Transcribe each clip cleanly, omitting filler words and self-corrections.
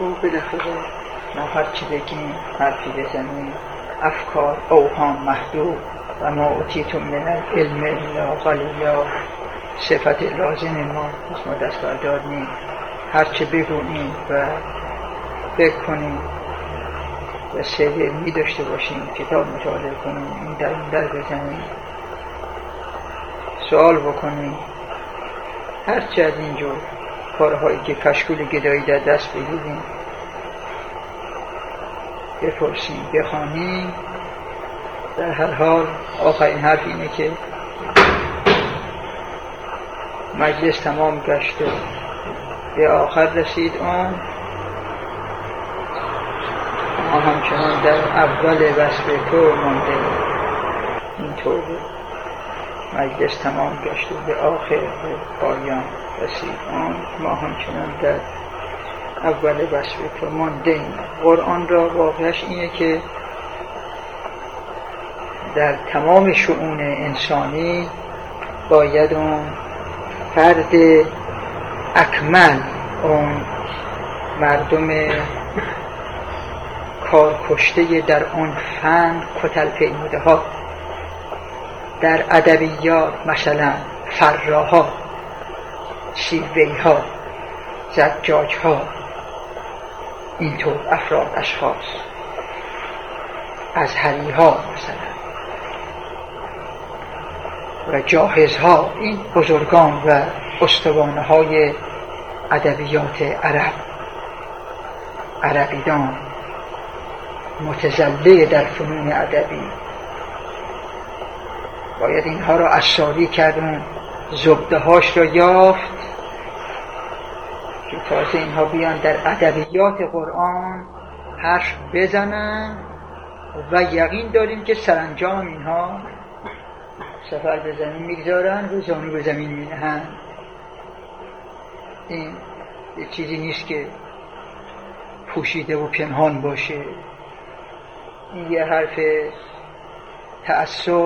بالاخره ما هرچی بگیم، حرفی بزنیم، افکار اوهام محدود و ما اوتیتم من العلم الا قلیلا، صفت لازم ما دست بردار نیم. هرچی بگوییم و فکر کنیم و سری علمی داشته باشیم، کتاب مطالعه کنیم، این در بزنیم، سوال بکنیم، هرچی از اینجور کارهایی که کشکول گدایی در دست بگیریم بپرسیم، بخوانیم. در هر حال آخرین حرف اینه که مجلس تمام گشت و به آخر رسید. اون ما همچنان در اول وصف تو مانده. اینطور مجلس تمام گشت و به آخر به پایان رسید. اون ما همچنان در اول وصف تو مانده. قرآن را واقعش اینه که در تمام شؤون انسانی باید اون فرد اکمل، اون مردم کار کشته در آن فن کتل پیموده ها، در ادبیات مثلا فراها، شیوهی ها، زجاج ها، اینطور افراد، اشخاص، ازهری ها مثلا و جاهز ها، این بزرگان و استوانه های ادبیات عرب، عربیدان متزله در فنون ادبی، باید اینها را اساری کردن، زبده هاش را یافت که تازه اینها بیان در ادبیات قرآن حرف بزنن و یقین داریم که سرانجام اینها سفر به زمین میگذارن و زانو به زمین مینهن. این یک چیزی نیست که پوشیده و پنهان باشه. این یه حرف تعصب و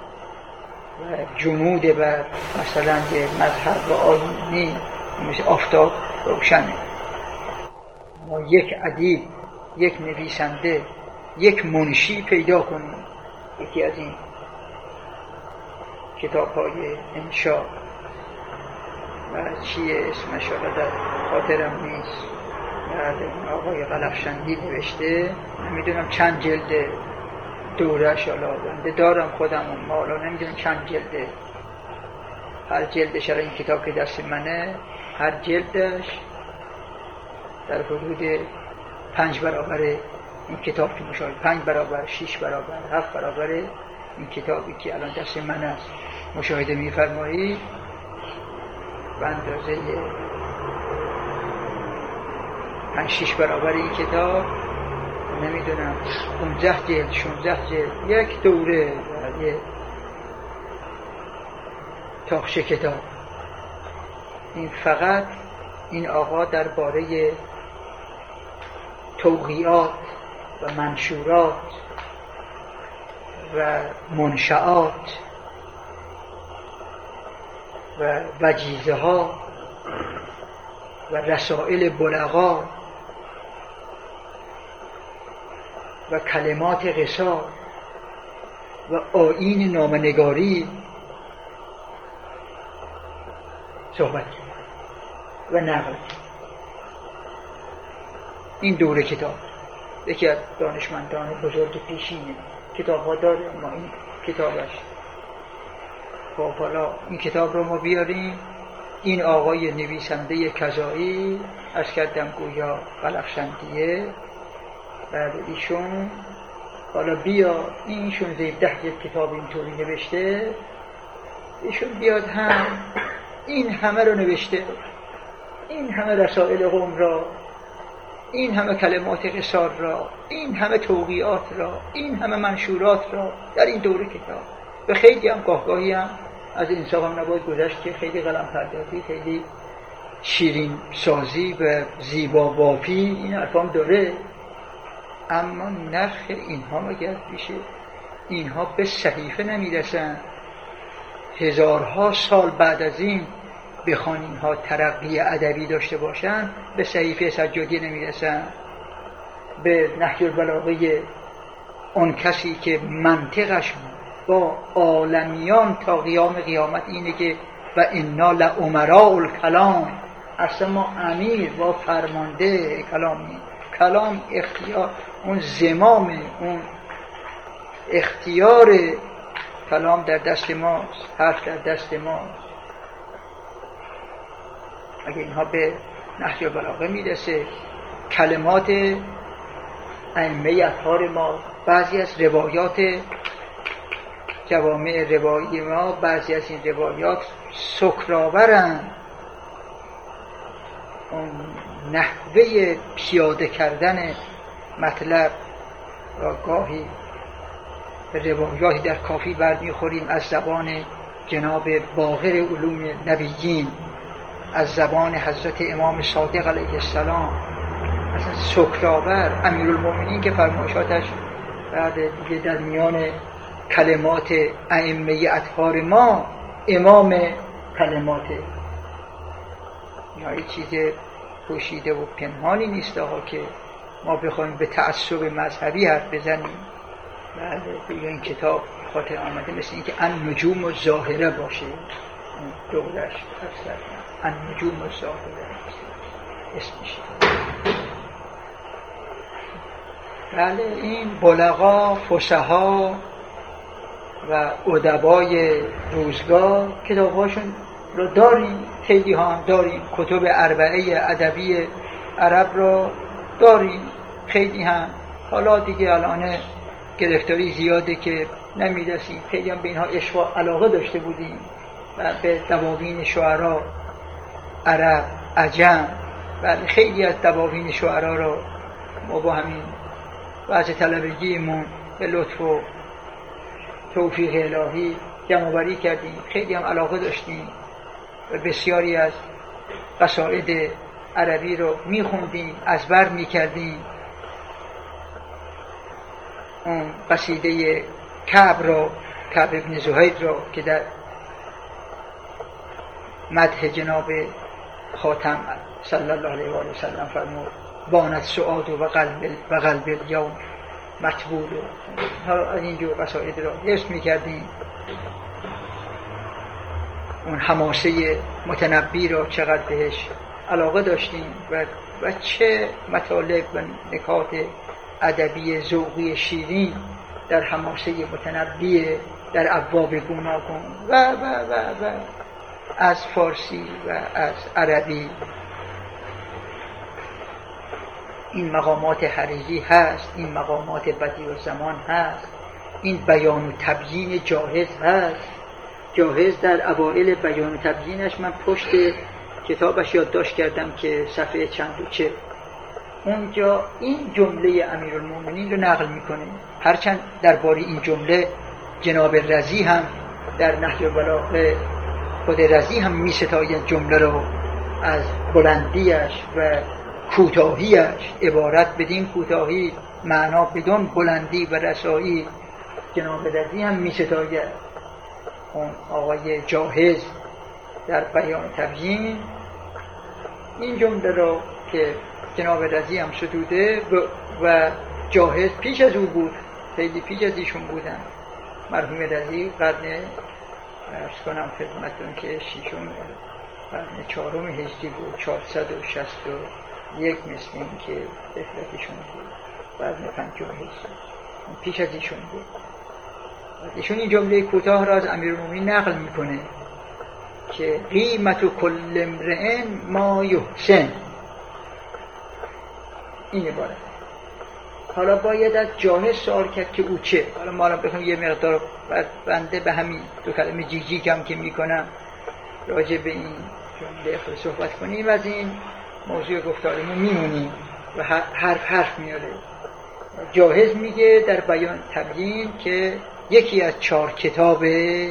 جمود بر مثلا یه مذهب و آیینی مثل آفتاب روشنه. ما یک ادیب، یک نویسنده، یک منشی پیدا کنیم، یکی از این کتاب‌های انشا و چیه اسمش را در خاطرم نیست، آقای قلفشندی نوشته، نمیدونم چند جلده دورش، بنده دارم خودم اون مالا، نمیدونم چند جلده، هر جلدش، این کتاب که دست منه، هر جلدش در حدود 5 برابر این کتاب که مشاهده، 5 برابر، 6 برابر، 7 برابر این کتابی که الان دست من است مشاهده می‌فرمایید، به اندازه 5-6 برابر این کتاب، نمیدونم 15 جلد 16 جلد، یک دوره و یک تاخچه کتاب. این فقط این آقا درباره توقیعات و منشورات و منشآت و وجیزه ها و رسائل بلغا و کلمات قصار و آیین نامنگاری صحبت و نقل. این دوره کتاب یکی از دانشمندان بزرگ پیشینه، کتاب ها داره، ما این کتابش. خب حالا این کتاب رو ما بیاریم، این آقای نویسنده کذایی از کردم گویا قلفشندیه، بعد ایشون حالا بیا اینشون 10 کتاب اینطوری نوشته، ایشون بیاد هم این همه رو نوشته، این همه رسائل قوم را، این همه کلمات قصار را، این همه توقیعات را، این همه منشورات را در این دوره کتاب. و خیلی هم گاهگاهی هم از انصاف هم نباید گذشت که خیلی قلم پردازی، خیلی شیرین سازی و زیبا بافی این حرفام داره، اما نرخ اینها مگر میشه؟ اینها به صحیفه نمیرسن. هزارها سال بعد از این بخوان اینها ترقی ادبی داشته باشن به صحیفه سجادی نمیرسن، به نهج البلاغه اون کسی که منطقش با عالمیان تا قیام قیامت اینه که و انا لامراء الکلام، اصلا ما امیر و فرمانده کلامی. کلام اختیار، اون زمام، اون اختیار کلام در دست ماست، حرف در دست ماست. اگه اینها به نهج البلاغه میرسه، کلمات ائمه اطهار ما، بعضی از روایات جوامع روایی ما، بعضی از این روایات سکرآورند. اون نحوه پیاده کردن مطلب و گاهی روایاتی در کافی برمیخوریم از زبان جناب باقر علوم نبیین، از زبان حضرت امام صادق علیه السلام، اصلا سکرآور. امیرالمومنین که فرمایشاتش بعد دیگه در میان کلمات ائمه اطهار ما امام کلماته. یا چیز پوشیده و پنهانی نیست آقا که ما بخوایم به تعصب مذهبی حرف بزنیم. بله این کتاب خاطر آمده مثل این که النجوم الظاهره باشه، دورش اصلا النجوم الظاهره اسمش. بله این بلغا، فصحا و ادبای روزگار کتابهاشون رو داریم، خیلی ها هم داریم. کتب اربعه ادبی عرب رو داریم خیلی هم. حالا دیگه الان گرفتاری زیاده که نمی‌رسیم. خیلی هم به اینها عشق و علاقه داشته بودیم و به دواوین شعرا عرب، عجم. بله خیلی از دواوین شعرا رو ما با همین وضع طلبگیمون به لطف و توفیق الهی جمع‌آوری کردیم. خیلی هم علاقه داشتیم و بسیاری از قصائد عربی رو میخوندیم، ازبر میکردیم. اون قصیده کعب ابن زهید رو که در مدح جناب خاتم صلی الله علیه و آله وسلم فرمود بانت سعاد و قلب الیوم مطبول. از اینجور قصائد رو حفظ میکردیم. اون حماسه متنبی رو چقدر بهش علاقه داشتیم و چه مطالب و نکات ادبی ذوقی شیرین در حماسه متنبی، در ابواب گوناگون و از فارسی و از عربی. این مقامات حریری هست، این مقامات بدیع الزمان هست، این بیان و تبیین جاهز هست. جاهز در اوائل بیان و تبیینش من پشت کتابش یادداشت کردم که صفحه چند و چه، اونجا این جمله امیرالمومنین رو نقل میکنه. هرچند درباره این جمله جناب رضی هم در نهج البلاغه، خود رضی هم میستاید جمله رو از بلندیش و کوتاهیش. عبارت بدین کوتاهی، معنا بدون بلندی و رسایی. جناب رضی هم میستاید. اون آقای جاهز در بیان تبیین این جمله رو که جناب رضی هم ستوده و جاهز پیش از او بود، خیلی پیش از ایشون بودن. مرحوم رضی قرن عرض کنم خدمتون که شیشم قرن چهارم هجری بود، 461 مثل این که رحلتشون بود، قرن پنجم هجری پیش از ایشون بود. ایشون این جمله کوتاه را از امیرالمومنین نقل میکنه که قیمت کل امرئ ما یحسن. این عبارت. حالا باید از جاهز سوال کرد که او چه. حالا ما الان بخوام یه مقدار بنده به همین دو کلمه جیجیکم که میکنم راجع به این جمله خود صحبت کنیم، از این موضوع گفتارمون میمونیم و حرف میاره. جاهز میگه در بیان تبیین که یکی از 4 کتاب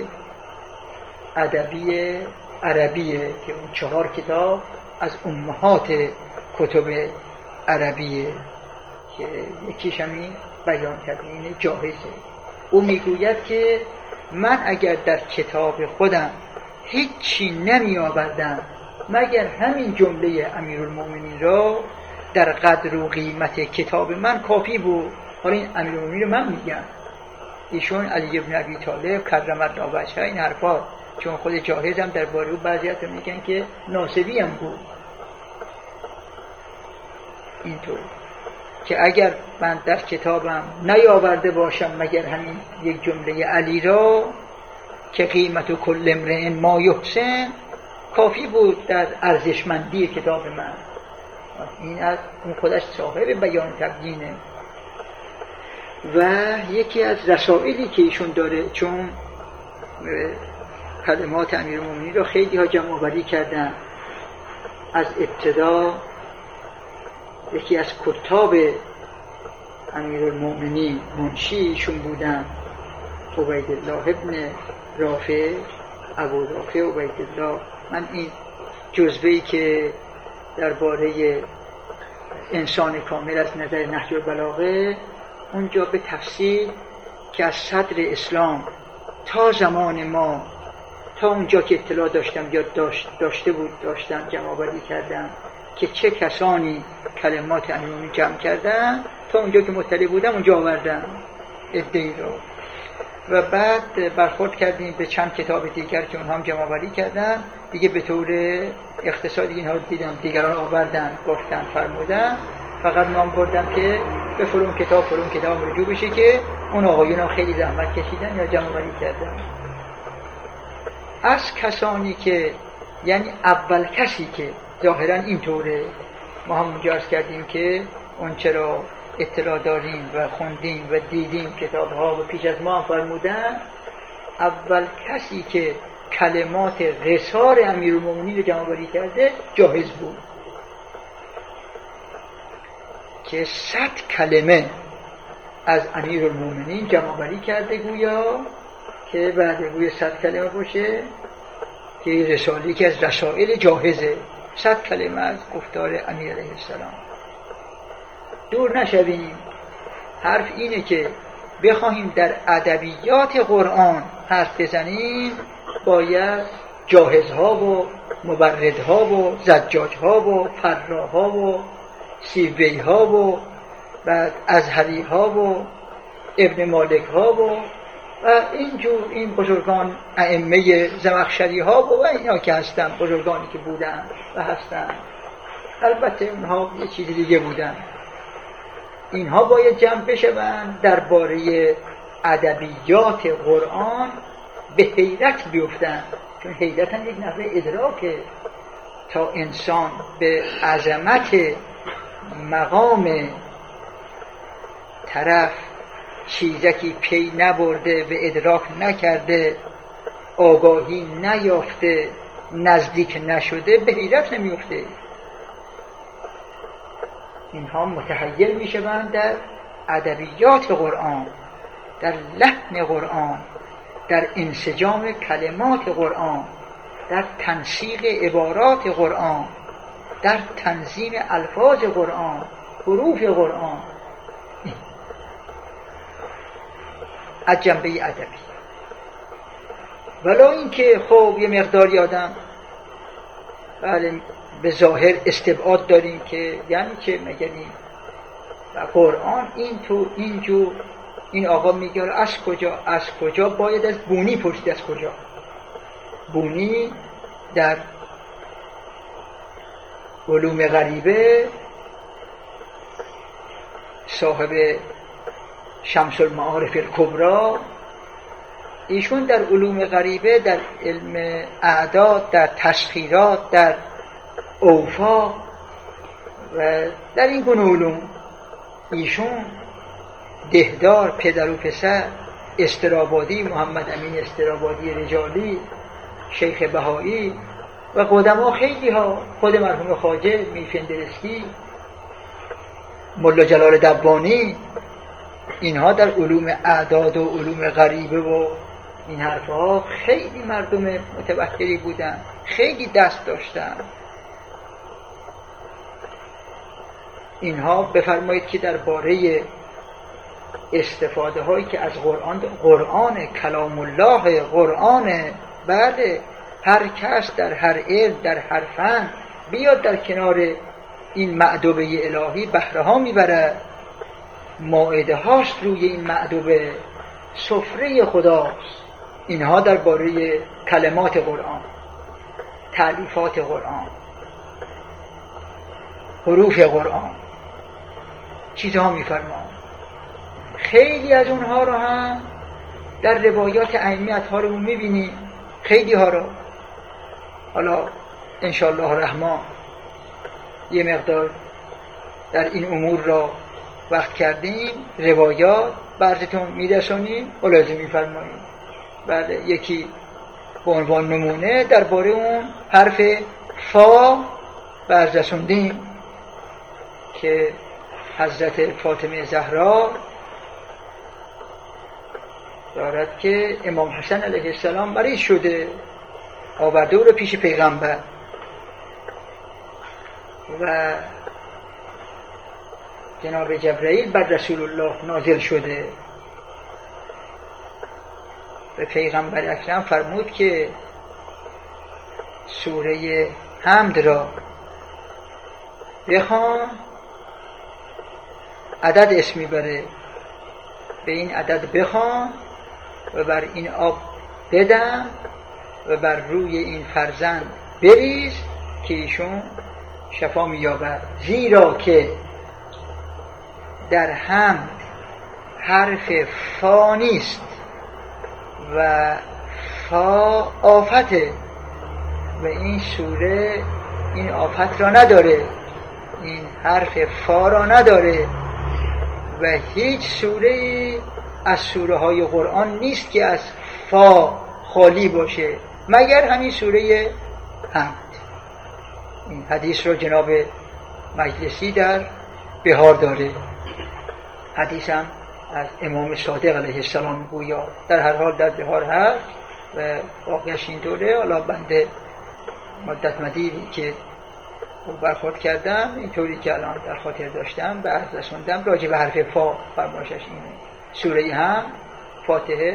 ادبی عربیه که اون 4 کتاب از امهات کتب عربیه که یکیش همین بیان تبیین جاهزه. او میگوید که من اگر در کتاب خودم هیچی نمی آوردم مگر همین جمله امیرالمومنین را در قدر و قیمت کتاب من کافی بود. حالا این امیرالمومنین رو من میگم، ایشون علی ابن ابی طالب کرم الله وجهه، این حرفا، چون خود جاهز هم درباره او بعضی‌ها میگن که ناصبی هم بود. اینطور که اگر من در کتابم نیاورده باشم مگر همین یک جمله علی را که قیمت و کل امرئ ما یحسن، کافی بود در ارزشمندی کتاب من. این از اون خودش صاحب بیان تبیینه. و یکی از رسائلی که ایشون داره، چون کلمات امیرالمومنین را خیلی ها جمع آوری کردن، از ابتدا یکی از کتاب امیرالمومنین منشی ایشون بودن عبیدالله ابن رافع، ابو رافع عبیدالله. من این جزوه‌ای که درباره انسان کامل از نظر نهج البلاغه، اونجا به تفصیل که از صدر اسلام تا زمان ما، تا اونجا که اطلاع داشتم یا داشتم جمع آوری کردم که چه کسانی کلمات امیرالمومنین جمع کردن، تا اونجا که مطلع بودم اونجا آوردم عده‌ای رو. و بعد برخورد کردیم به چند کتاب دیگر که اونها هم جمع آوری کردن دیگه، به طور اختصاری اینها رو دیدم، دیگران آوردن، گفتن، فرمودن، فقط نام بردم که به فلان کتاب رجوع بشه که اون آقایون هم خیلی زحمت کشیدن یا جمع آوری کردن. از کسانی که، یعنی اول کسی که ظاهرا اینطوره، ما هم اونجا عرض کردیم که اون چرا اطلاع داریم و خوندیم و دیدیم کتاب‌ها و پیش از ما هم فرمودن، اول کسی که کلمات قصار امیرالمومنین رو جمع آوری کرده جاهز بود که 100 کلمه از امیرالمومنین جمع آوری کرده، گویا که بعد گویا 100 کلمه باشه که رساله که از رسائل جاهزه، 100 کلمه از گفتار امیر علیه السلام. دور نشویم، حرف اینه که بخواهیم در ادبیات قرآن حرف بزنیم، باید جاهزها و مبردها و زجاجها و فراها و سیبویها و بعد ازهریها و ابن مالکها و اینجور این بزرگان ائمه زمخشریها و اینا که هستن، بزرگانی که بودن و هستن، البته اونها یه چیز دیگه بودن، اینها باید جمع بشوند درباره ادبیات قرآن، به حیرت بیفتن، چون حیرت هم یک نحوه ادراکه. تا انسان به عظمت مقام طرف چیزکی پی نبرده، به ادراک نکرده، آگاهی نیافته، نزدیک نشده، به حیرت نمیفته. اینها متحیر میشوند در ادبیات قرآن، در لحن قرآن، در انسجام کلمات قرآن، در تنسیق عبارات قرآن، در تنظیم الفاظ قرآن، حروف قرآن، از جنبه ادبی. ولی اینکه خب یه مقداری آدم بله به ظاهر استبعاد داریم که یعنی که مگر این و قرآن اینجور این آقا میگه از کجا باید از بونی پرسید. از کجا؟ بونی در علوم غریبه صاحب شمس المعارف الکبری، ایشون در علوم غریبه، در علم اعداد، در تسخیرات، در اوفاق و در این گونه علوم، ایشون دهدار، پدر و پسر، استرابادی، محمد امین استرابادی رجالی، شیخ بهایی و قدما خیلی ها، خود مرحوم خواجه میرفندرسکی، ملا جلال دبانی، اینها در علوم اعداد و علوم غریبه و این حرفها خیلی مردم متوحری بودن، خیلی دست داشتن. اینها بفرمایید که درباره استفاده هایی که از قرآن کلام الله، قرآن بعد هر کس در هر علم در هر فن بیاد در کنار این مأدبه الهی بهره ها میبرد. مائده هاست روی این مأدبه، سفره خداست. اینها درباره کلمات قرآن، تألیفات قرآن، حروف قرآن چیزها میفرمان. خیلی از اونها رو هم در روایات ائمه ها رو میبینیم، خیلی ها رو. حالا انشاءالله الرحمن یه مقدار در این امور را وقت کردیم، روایات براتون میرسونیم، ملاحظه میفرماییم. بله، یکی به عنوان نمونه درباره اون حرف فا بررسوندیم که حضرت فاطمه زهرا دارد که امام حسن علیه السلام مریض شده، آورده او رو پیش پیغمبر و جناب جبرئیل بر رسول الله نازل شده. به پیغمبر اکرم فرمود که سوره حمد را بخوان، عدد اسمی بره، به این عدد بخوان و بر این آب بدم و بر روی این فرزند بریز که ایشون شفا می‌یابد. زیرا که در حمد حرف فا نیست و فا آفته و این سوره این آفت را نداره، این حرف فا را نداره و هیچ سوره از سوره های قرآن نیست که از فا خالی باشه مگر همین سوره حمد. این حدیث رو جناب مجلسی در بهار داره، حدیث هم از امام صادق علیه السلام گویا در هر حال در بهار هست و واقعش اینطوره. حالا بنده مدت مدیدی که برخورد کردم اینطوری که الان در خاطر داشتم به عرض رسوندم راجع به حرف فا فرمایشش اینه. سوره هم فاتحه،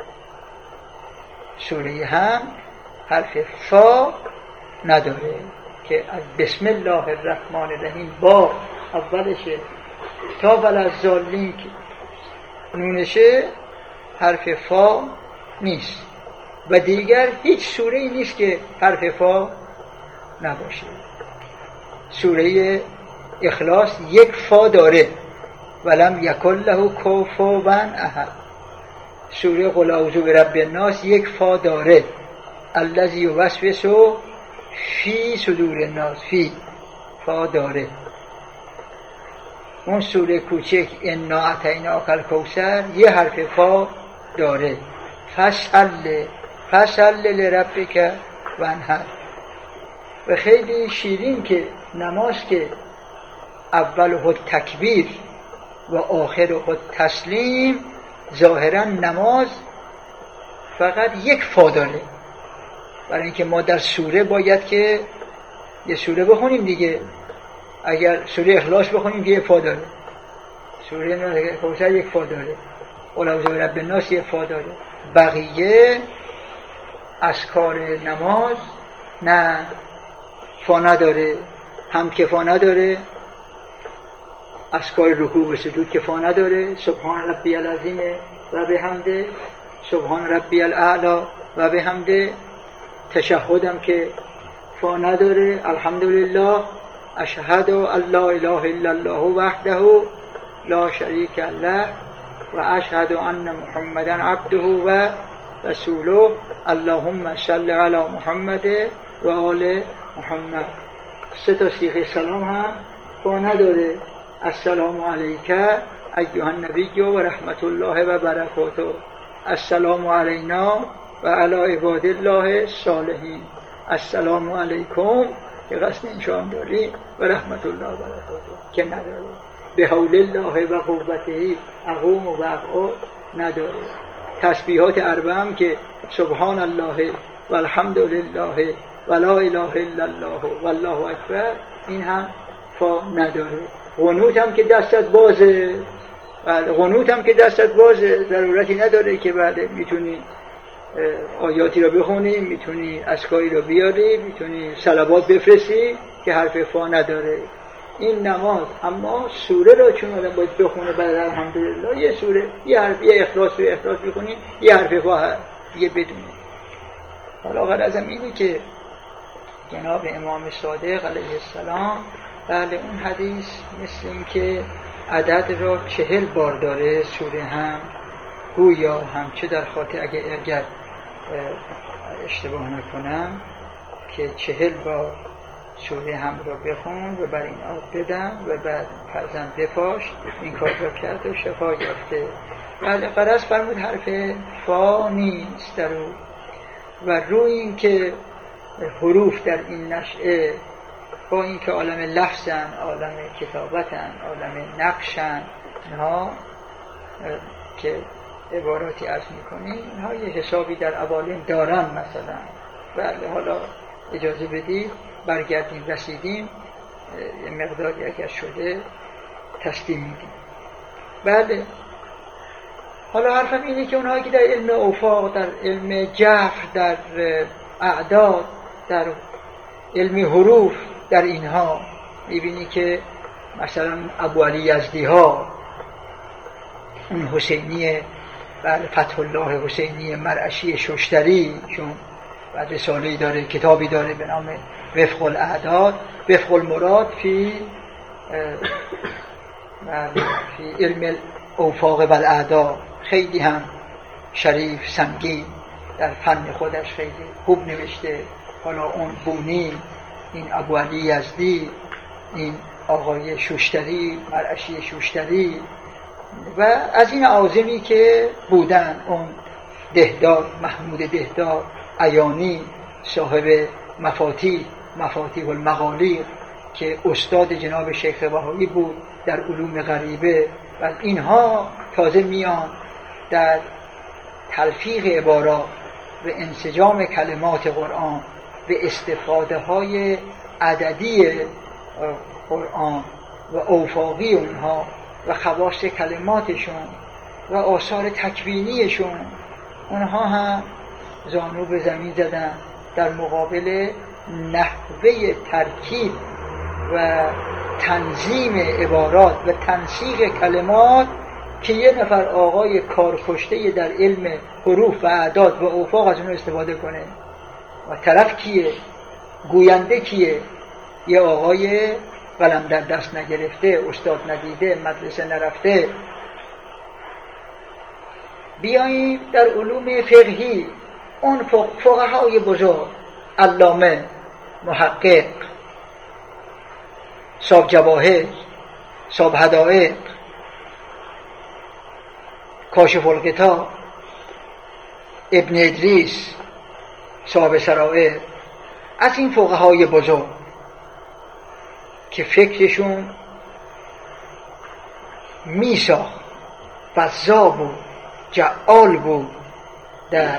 سوره هم حرف فا نداره که از بسم الله الرحمن الرحیم با اولشه تا وللضالین نونشه حرف فا نیست و دیگر هیچ سوره ای نیست که حرف فا نباشه. سوره اخلاص یک فا داره، ولم یکن له کفوا احد. سوره قل اعوذ برب الناس یک فا داره، الذی یوسوس فی صدور الناس، فی فا داره. اون سوره کوچک انا اعطیناک الکوثر یه حرف فا داره، فصل لربک وانحر. و خیلی شیرین که نماز که اول تکبیر و آخر تسلیم، ظاهرا نماز فقط یک فا داره، برای اینکه ما در سوره باید که یه سوره بخونیم دیگه. اگر سوره اخلاص بخونیم که یک فا داره، سوره کوثر یک فا داره، قل اعوذ برب الناس یک فا داره. بقیه اذکار نماز نه فا نداره، هم که فا نداره، اذکار رکوع و سجود که فا نداره، سبحان ربی العظیم و بحمده، سبحان ربی الاعلی و بحمده. تشهدم که فا نداره، الحمدلله، اشهد ان لا اله الا الله وحده لا شریک له و اشهد ان محمدا عبده و رسوله، اللهم صل علی محمد و آل محمد. سه تا صیغه سلام هم فا نداره، السلام علیک ایها النبی و رحمت الله و برکاته، السلام علینا و علی عباد الله الصالحین، السلام علیکم که قصد انشان داری و رحمت الله و برکاته که نداره. به حول الله و قوته اقوم و اقعد نداره. تسبیحات اربع هم که سبحان الله و الحمد لله و لا اله الا الله و الله اکبر، این هم فا نداره. قنوت هم که دستت بازه، قنوت هم که دستت بازه، ضرورتی نداره که بعد میتونی آیاتی رو بخونی، میتونی اسکاری رو بیاری، میتونی صلوات بفرستی که حرف فا نداره. این نماز. اما سوره رو چون آدم باید بخونه بعد الحمدلله یه سوره یه حرف یه اخلاص بخونی، یه حرف فا هست دیگه بدونی. حالا غرضم اینه که جناب امام صادق علیه السلام بله اون حدیث مثل این که عدد را 40 بار داره سوره هم، گویا هم چه در خاطر اگر اشتباه نکنم که 40 بار سوره هم را بخون و بر این آب بدم و بعد فرزند بپاش، این کار را کرد و شفا یافته. بله غرض فرمود حرف فا نیست در او و روی این که حروف در این نشعه با این که عالم لفظن، عالم کتابتن، عالم نقشن، اینها که عباراتی عرض میکنیم اینها یه حسابی در اوالین دارن مثلا. بله حالا اجازه بدید برگردیم رسیدیم یه مقداری اگر شده تسلیم میدیم. بله حالا حرفم اینه که اونهایی که در علم اوفاق، در علم جفر، در اعداد، در علم حروف، در اینها میبینی که مثلا ابو علی یزدی ها، اون حسینی بله فتح الله حسینی مرعشی ششتری، چون بعد رساله‌ای داره، کتابی داره به نام وفق الاعداد، وفق المراد فی علم اوفاق و الاعداد، خیلی هم شریف سنگین در فن خودش خیلی خوب نوشته. حالا اون بونی، این ابو علی یزدی، این آقای شوشتری مرعشی شوشتری و از این عازمی که بودن، اون دهدار محمود دهدار عیانی صاحب مفاتیح المغالیر که استاد جناب شیخ بهایی بود در علوم غریبه و اینها تازه میان در تلفیق عبارات و انسجام کلمات قرآن و استفاده های عددی قرآن و اوفاقی اونها و خواص کلماتشون و آثار تکوینیشون، اونها هم زانو به زمین زدن در مقابل نحوه ترکیب و تنظیم عبارات و تنسیق کلمات که یه نفر آقای کارکشته در علم حروف و اعداد و اوفاق از اون استفاده کنه. و طرف کیه؟ گوینده کیه؟ یه آقای قلم در دست نگرفته، استاد ندیده، مدرسه نرفته. بیاییم در علوم فقهی اون فقهای بزرگ، علامه، محقق، صاحب جواهر، صاحب حدائق، کاشف الکتاب، ابن ادریس، صاحب سرائر، از این فقهای بزرگ که فکرشون میساخت، فضا بود، جعال بود در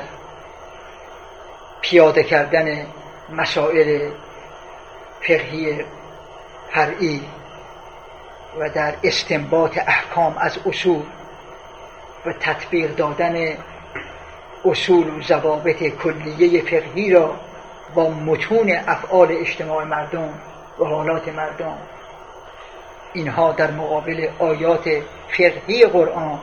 پیاده کردن مسائل فقهی فرعی و در استنباط احکام از اصول و تطبیق دادن اصول و ضوابط کلیه فقهی را با متون افعال اجتماع مردم و حالات مردم. اینها در مقابل آیات فقهی قرآن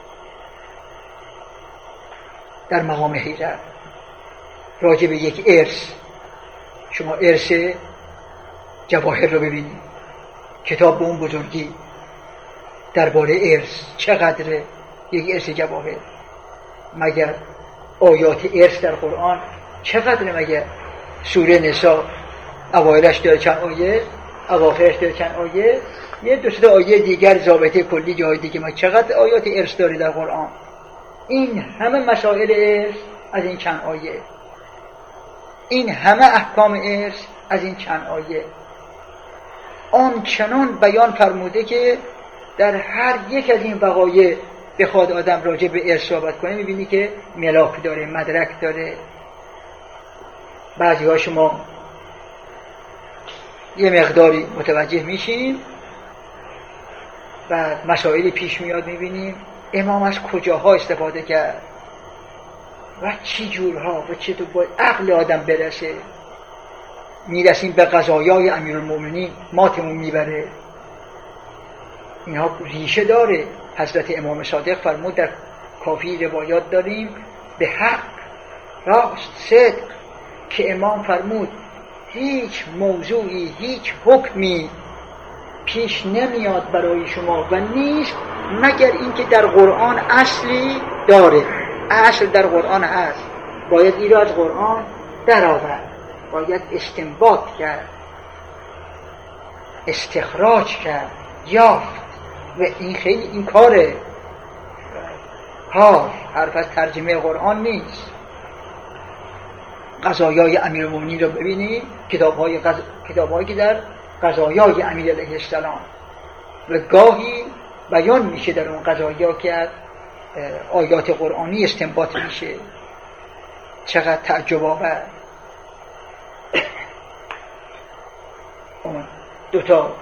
در مقام حیرت. راجع به یک ارث، شما ارث جواهر رو ببینید، کتاب به اون بزرگی درباره ارث چقدره یک ارث جواهر، مگر آیات ارث در قرآن چقدره؟ مگر سوره نساء اوایلش داره چند آیه، اواخرش داره چند آیه، یه دو سه آیه دیگر ضابطه کلی جای دیگه، ما چقدر آیات ارث داره در قرآن؟ این همه مسائل ارث از این چند آیه، این همه احکام ارث از این چند آیه. آن چنان بیان فرموده که در هر یک از این وقایع بخواد آدم راجع به ارث صحبت کنه میبینی که ملاک داره، مدرک داره. بعضی ها شما یه مقداری متوجه میشیم و مسائلی پیش میاد میبینیم امام از کجاها استفاده کرد، و چی جورها و چطور باید عقل آدم برسه میرسیم به قضایای امیرالمومنین ماتمون میبره. اینها ریشه داره. حضرت امام صادق فرمود، در کافی روایات داریم، به حق، راست، صدق، که امام فرمود هیچ موضوعی، هیچ حکمی پیش نمیاد برای شما و نیست مگر اینکه در قرآن اصلی داره. اصل در قرآن هست، باید این را از قرآن درآورد، باید استنباط کرد، استخراج کرد، یافت. و این خیلی این کاره. حرف از ترجمه قرآن نیست. قضایای امیرالمومنین رو ببینید، کتاب‌هایی که در قضایای امیر علیه السلام و گاهی بیان میشه در اون قضایا که از آیات قرآنی استنباط میشه. چقدر تعجب آور. اون دوتا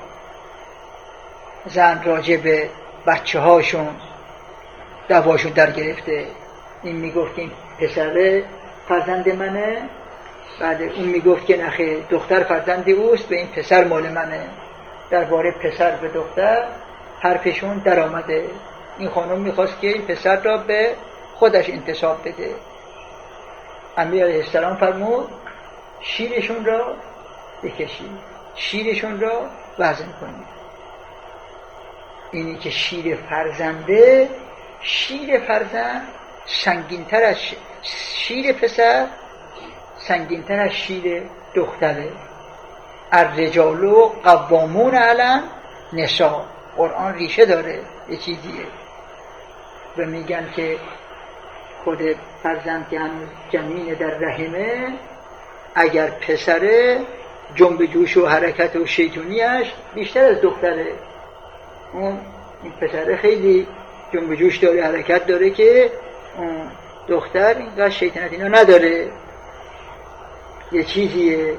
زن راجع به بچه هاشون دعواشون در گرفته. این میگفت که این پسر فرزند منه، بعد اون میگفت که نخیر دختر فرزند اوست، به این پسر مال منه. درباره پسر به دختر حرفشون در آمده. این خانم میخواست که این پسر را به خودش انتساب بده. امیر علیه السلام فرمود شیرشون را بکشید، شیرشون را وزن کنید. اینی که شیر فرزنده، شیر فرزند سنگین‌تر از شیر پسر، سنگین‌تر از شیر دختره. الرجال قوامون علی النساء. قرآن ریشه داره، یه چیزیه. و میگن که خود فرزند که هنوز جنین در رحمه، اگر پسره جنب جوش و حرکت و شیطونیش بیشتر از دختره. این پسره خیلی جنب جوش داره، حرکت داره، که دختر اینقدر شیطنت اینا نداره. یه چیزیه.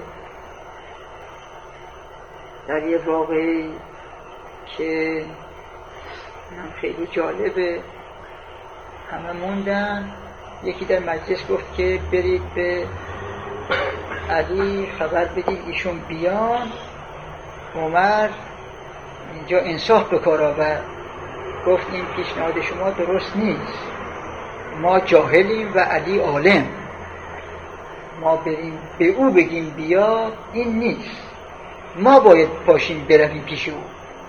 در یه واقعی که خیلی جالبه، همه موندن، یکی در مجلس گفت که برید به علی خبر بدید ایشون بیان. عمر اینجا انصاف به کار آورد، گفت این پیشنهاد شما درست نیست، ما جاهلیم و علی عالم، ما بریم به او بگیم بیا، این نیست، ما باید پاشیم برویم پیش او.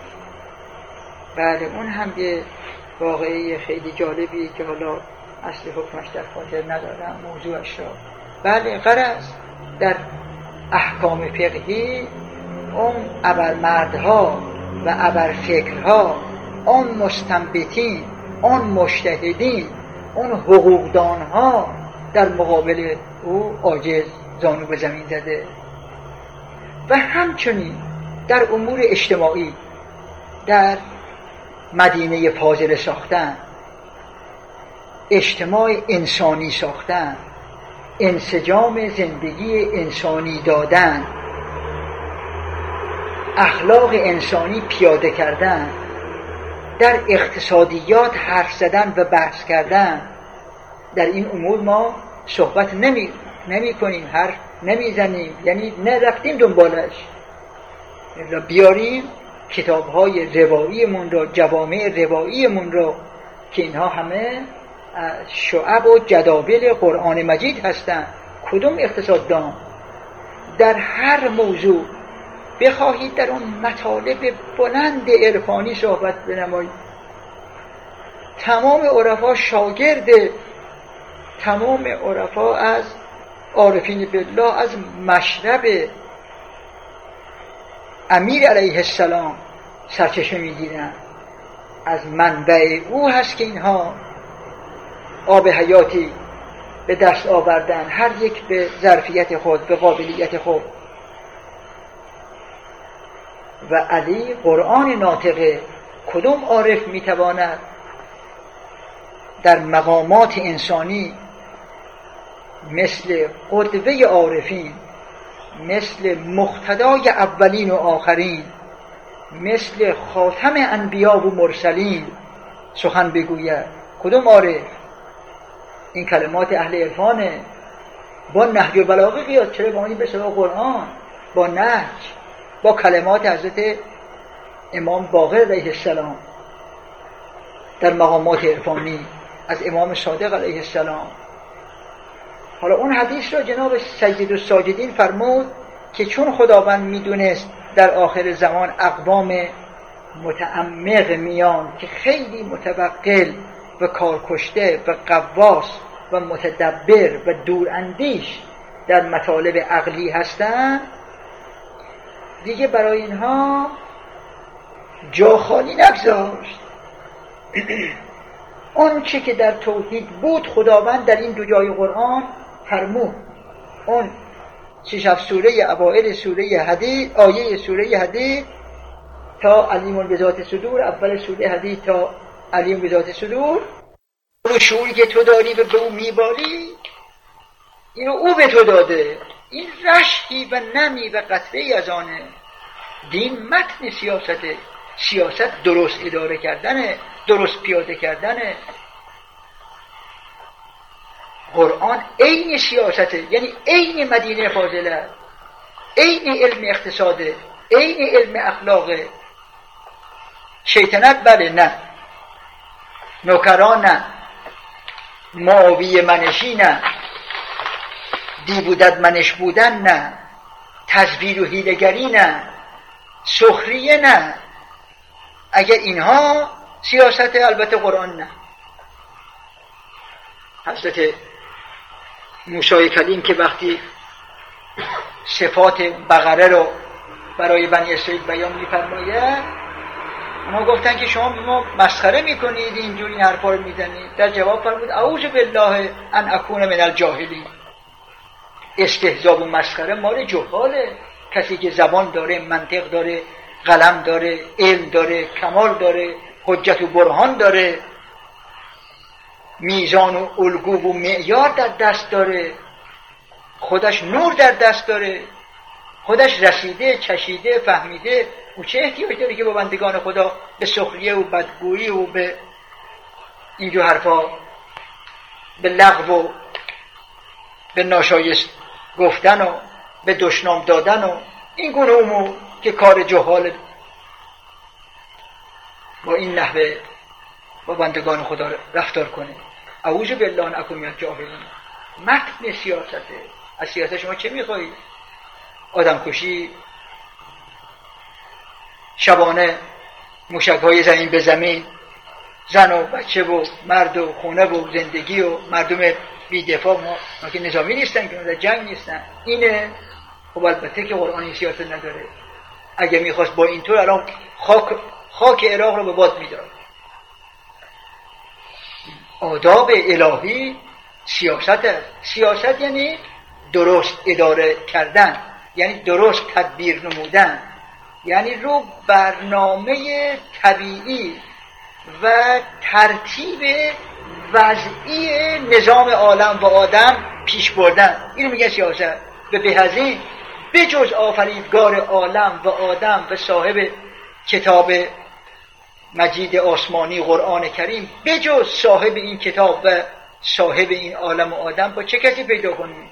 بله، اون هم یه واقعی خیلی جالبی که حالا اصل حکمش در خاطر ندارم موضوعش را. بله، غرض در احکام فقهی اون ابرمردها و ابرفکرها، اون مستنبطین، اون مجتهدین، اون حقوقدانها در مقابل او عاجز زانو به زمین زده. و همچنین در امور اجتماعی، در مدینه فاضله ساختن، اجتماع انسانی ساختن، انسجام زندگی انسانی دادن، اخلاق انسانی پیاده کردن، در اقتصادیات حرف زدن و بحث کردن، در این امور ما صحبت نمی کنیم، حرف نمی زنیم، یعنی نرفتیم دنبالش. بیاریم کتاب‌های رواییمون رو، جوامع رواییمون رو، که اینها همه شعب و جداول قرآن مجید هستند. کدوم اقتصاددان در هر موضوع بخواهید در اون مطالب بلند عرفانی صحبت بنمایید، تمام عرفا شاگرد، تمام عرفا از عارفین بالله از مشرب امیر علیه السلام سرچشمه میگیرن، از منبع او هست که اینها آب حیاتی به دست آوردن، هر یک به ظرفیت خود، به قابلیت خود. و علی قرآن ناطقه. کدوم عارف میتواند در مقامات انسانی مثل قدوه عارفین، مثل مقتدای اولین و آخرین، مثل خاتم انبیا و مرسلین سخن بگوید؟ کدوم عارف؟ این کلمات اهل عرفانه، با نهج و بلاغه قیاس، چرا با این به سراغ قرآن، با نهج، با کلمات حضرت امام باقر علیه السلام در مقامات عرفانی از امام صادق علیه السلام. حالا اون حدیث را جناب سید الساجدین فرمود که چون خداوند میدونست در آخر زمان اقوام متعمق میان که خیلی متوکل و کارکشته و قواس و متدبر و دوراندیش در مطالب عقلی هستند، دیگه برای اینها جا خالی نگذاشت. اون چه که در توحید بود خداوند در این دو جای قرآن فرمود. اون 6 سوره اوائل سوره حدید، آیه سوره حدید تا علیم بذات صدور، اول سوره حدید تا علیم بذات صدور، اون شعوری که تو داری و به اون میباری اینو او به تو داده. این رشتی و نمی و قطره از آنه. دین متن سیاسته. سیاست درست اداره کردنه، درست پیاده کردنه. قرآن عین سیاسته، یعنی عین مدینه فاضله، عین علم اقتصاده، عین علم اخلاقه. شیطنت بله نه، نوکران نه، معاویه منشی نه، دی بودت منش بودن نه، تزویر و حیله‌گری نه، سخریه نه. اگر اینها سیاست، البته قرآن نه. حضرت موسی کلیم که وقتی صفات بقره رو برای بنی اسرائیل بیان می‌فرماید، اونا گفتن که شما به ما مسخره میکنید، اینجوری این حرفا رو میزنید. در جواب فرمود اعوذ بالله ان اکون من الجاهلین. استهزاء و مسخره مال جهاله. کسی که زبان داره، منطق داره، قلم داره، علم داره، کمال داره، حجت و برهان داره، میزان و الگو و معیار در دست داره، خودش نور در دست داره، خودش رسیده، چشیده، فهمیده، او چه احتیاج داره که با بندگان خدا به سخریه و بدگویی و به اینجور حرفا، به لغو و به ناشایست گفتن و به دشنام دادن و این گونه امور که کار جهال با این نحوه با بندگان خدا رفتار کنه. اعوذ بالله ان اکون من الجاهلین. متن سیاسته. از سیاست شما چه میخواهید؟ آدم کشی، شبانه موشک‌های زمین به زمین، زن و بچه و مرد و خونه و زندگی و مردم بی‌دفاع. ما که نظامی نیستن، که در جنگ نیستن. اینه. خب البته که قرآن این سیاست نداره. اگه میخواست با اینطور الان خاک عراق رو به باد میداد. آداب الهی سیاست است. سیاست یعنی درست اداره کردن، یعنی درست تدبیر نمودن، یعنی رو برنامه طبیعی و ترتیب وضعی نظام عالم و آدم پیش بردن. اینو میگه سیاست. به بهزین بجز آفریدگار عالم و آدم و صاحب کتاب مجید آسمانی قرآن کریم، بجز صاحب این کتاب و صاحب این عالم و آدم با چه کسی پیدا کنیم؟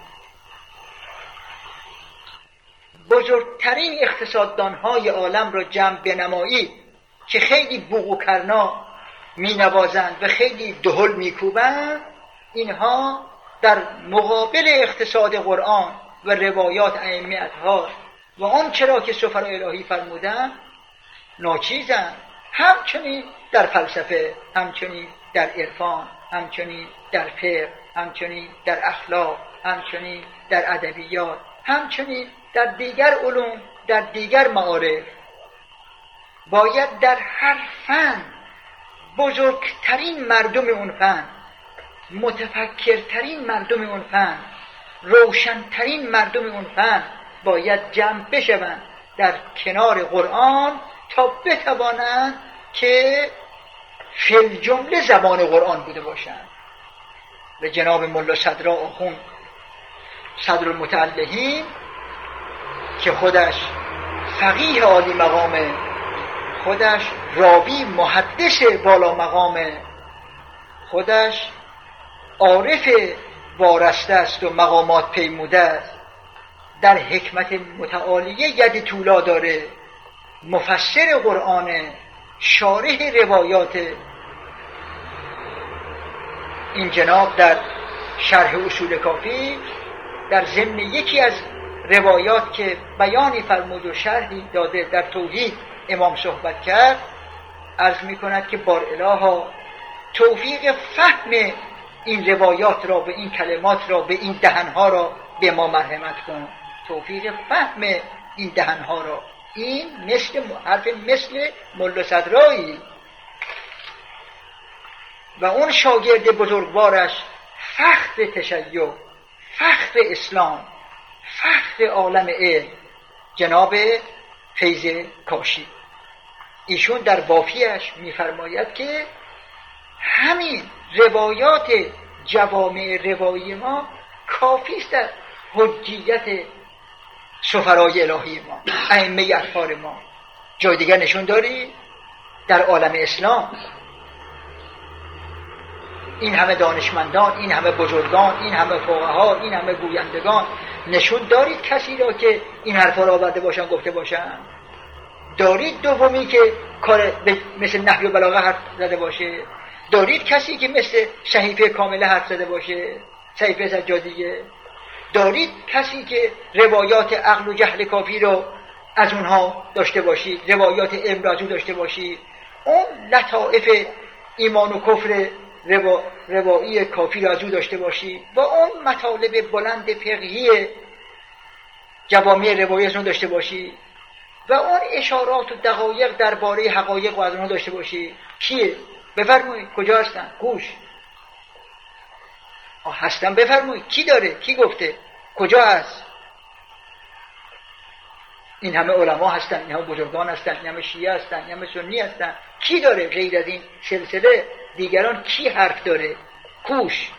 بزرگترین اقتصاددانهای عالم را جمع بنمایی که خیلی بوق و کرنا می نوازند و خیلی دهل می کوبند، اینها در مقابل اقتصاد قرآن و روایات ائمه‌ها و آن چرا که سفرای الهی فرمودند ناچیزند. همچنین در فلسفه، همچنین در عرفان، همچنین در فقه، همچنین در اخلاق، همچنین در ادبیات، همچنین در دیگر علوم، در دیگر معارف. باید در هر فن بزرگترین مردم اون فن، متفکرترین مردم اون فن، روشنترین مردم اون فن باید جمع بشوند در کنار قرآن تا بتوانند که فی الجمله زبان قرآن بوده باشند. و جناب ملا صدرا آخوند صدر المتعلهین که خودش فقیه عالی مقامه، خودش راوی محدث بالا مقامه، خودش عارف وارسته است و مقامات پیموده است، در حکمت متعالیه ید طولا داره، مفسر قرآن، شارح روایات. این جناب در شرح اصول کافی در ضمن یکی از روایات که بیانی فرمود و شرحی داده در توحید امام صحبت کرد، عرض می کند که بار الها توفیق فهم این روایات را، به این کلمات را، به این دهنها را به ما مرحمت کن. توفیق فهم این دهنها را. این حرف مثل ملا صدرایی و اون شاگرد بزرگوارش، فخر تشیع، فخر اسلام، فخر عالم علم، جناب فیض کاشی. ایشون در وافیش می‌فرماید که همین روایات جوامع روایی ما کافی است در حجیت سفرای الهی ما، ائمه اطهار ما. جای دیگر نشون داری در عالم اسلام این همه دانشمندان، این همه بزرگان، این همه فقها، این همه گویندگان، نشون دارید کسی را که این حرفا را آورده باشن، گفته باشن؟ دارید دومی که کار مثل نحوی و بلاغه حرف زده باشه؟ دارید کسی که مثل صحیفه کامله حرف زده باشه، صحیفه سجادیه؟ دارید کسی که روایات عقل و جهل کافی رو از اونها داشته باشید، روایات علم را از اون داشته باشید، اون لطائف ایمان و کفر روایی کافی را از اون داشته باشید، و اون مطالب بلند فقهی جوامع روایی از اون داشته باشید، و اون اشارات و دقایق درباره حقایق رو از اونها داشته باشید. کیه؟ بفرمایید. کجا هستن؟ گوش هستن، بفرمایید. کی داره؟ کی گفته؟ کجا هست؟ این همه علما هستن، این همه بزرگان هستن، این همه شیعه هستن، این همه سنی هستن. کی داره غیر از این سلسله دیگران؟ کی حرف داره؟ کوش.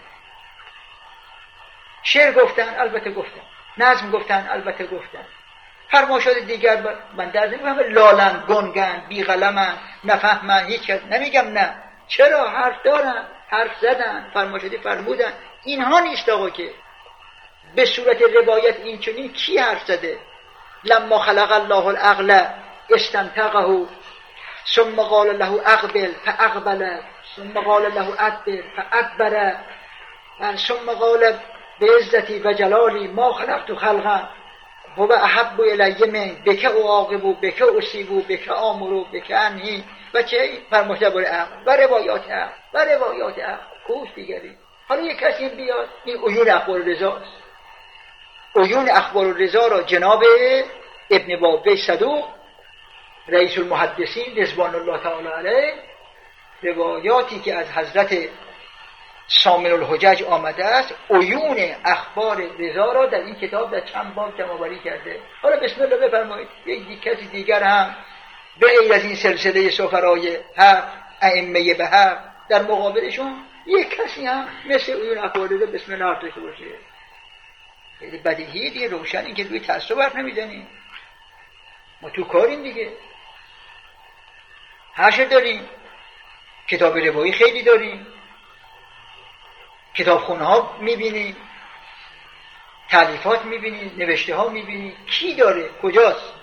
شعر گفتن، البته گفتن. نظم گفتن، البته گفتن. فرمایشات دیگر من در ذهنم لالن، گنگن، بی قلمن، نفهمن، هیچ کس نمیگم نه. چرا؟ حرف دارن، حرف زدن، فرمایشاتی فرمودن. اینها نیست آقا که به صورت روایت این چنین کی حرف زده؟ لما خلق الله العقل استنطقه ثم قال له اقبل فاقبل ثم قال له ادبر فادبر ثم قال بعزتی و جلالی ما خلقت خلقا هو احب الی من بک اعاقب بک اصیب بک امر بک انهی و چه فرموده بر عقل و روایات عقل و روایات عقل کوش دیگری. حالا یک کسی بیاد این عیون اخبار رضا، عیون اخبار رضا را جناب ابن بابی صدوق رئیس المحدثین رضوان الله تعالی علیه، روایاتی که از حضرت سامن الحجج آمده است، عیون اخبار رضا را در این کتاب در چند باب جمع‌آوری کرده. حالا بسم الله بفرمایید یک کسی دیگر هم به غیر از این سلسله سفرای حق، ائمه به حق، در مقابلشون یک کسی هم مثل عیون اخبار رضا بسم الله داشته باشه. خیلی بدیهیه دیگه، روشن این که روی تعصب حرف نمیزنیم. ما تو کاریم دیگه. حاشیه داریم، کتاب روایی خیلی داریم، کتابخونه ها میبینیم، تالیفات میبینیم، نوشته ها میبینیم. کی داره؟ کجاست؟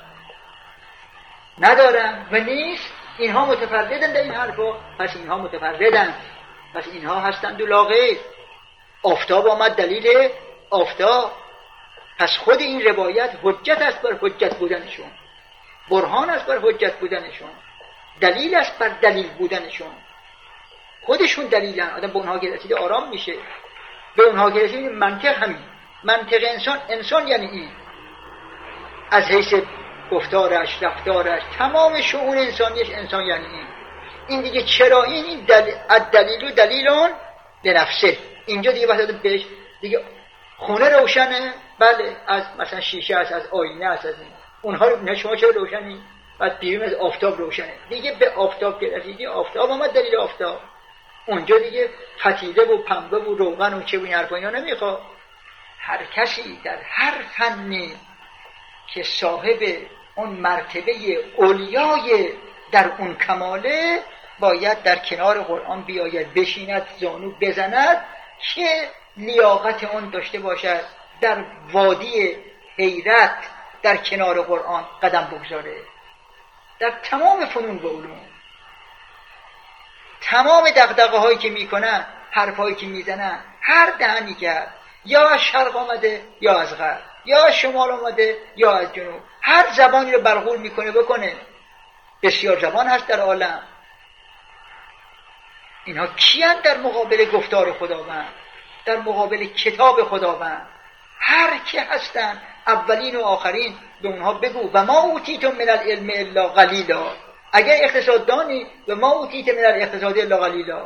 ندارن و نیست. اینها متفردن در این حرفا، پس اینها متفردن، پس اینها هستند و لاغیر. آفتاب آمد دلیل آفتاب، پس خود این روایت حجت است بر حجت بودنشون، برهان است بر حجت بودنشون، دلیل است بر دلیل بودنشون. خودشون دلیلن. آدم به اونها که رسیده آرام میشه. به اونها که رسیده منطق همین. منطق انسان یعنی این، از حیث گفتارش، رفتارش، تمام شؤون انسانیش انسان یعنی این دیگه. چرا این دلیل و دلیلون به نفسه. اینجا دیگه وقتی بهش دیگه خونه روشنه، بله، از مثلا شیشه است، از آینه است، از این اونها شما چرا روشنی؟ بعد بیرون از آفتاب روشنه دیگه. به آفتاب که رسیدی، آفتاب آمد دلیل آفتاب. اونجا دیگه فتیله و پنبه و روغن و چه و این حرفا اینا نمیخواد. هر کسی در هر فنی که صاحب اون مرتبه علیای در اون کماله، باید در کنار قرآن بیاید، بشیند، زانو بزند چه لیاقت اون داشته باشد در وادی حیرت در کنار قرآن قدم بگذاره. در تمام فنون و علوم، تمام دغدغه هایی که میکنن، حرف هایی که میزنن، هر دهنی کرد، یا از شرق آمده یا از غرب، یا از شمال آمده یا از جنوب، هر زبانی رو برغول میکنه بکنه. بسیار زبان هست در عالم. اینها کیان در مقابل گفتار خداوند، در مقابل کتاب خداوند؟ هر کی هستن، اولین و آخرین. به اونها بگو و ما اوتیتم من العلم الا قلیلا. اگر اقتصاد دانی و ما اوتیتم من الاقتصاد الا قلیلا.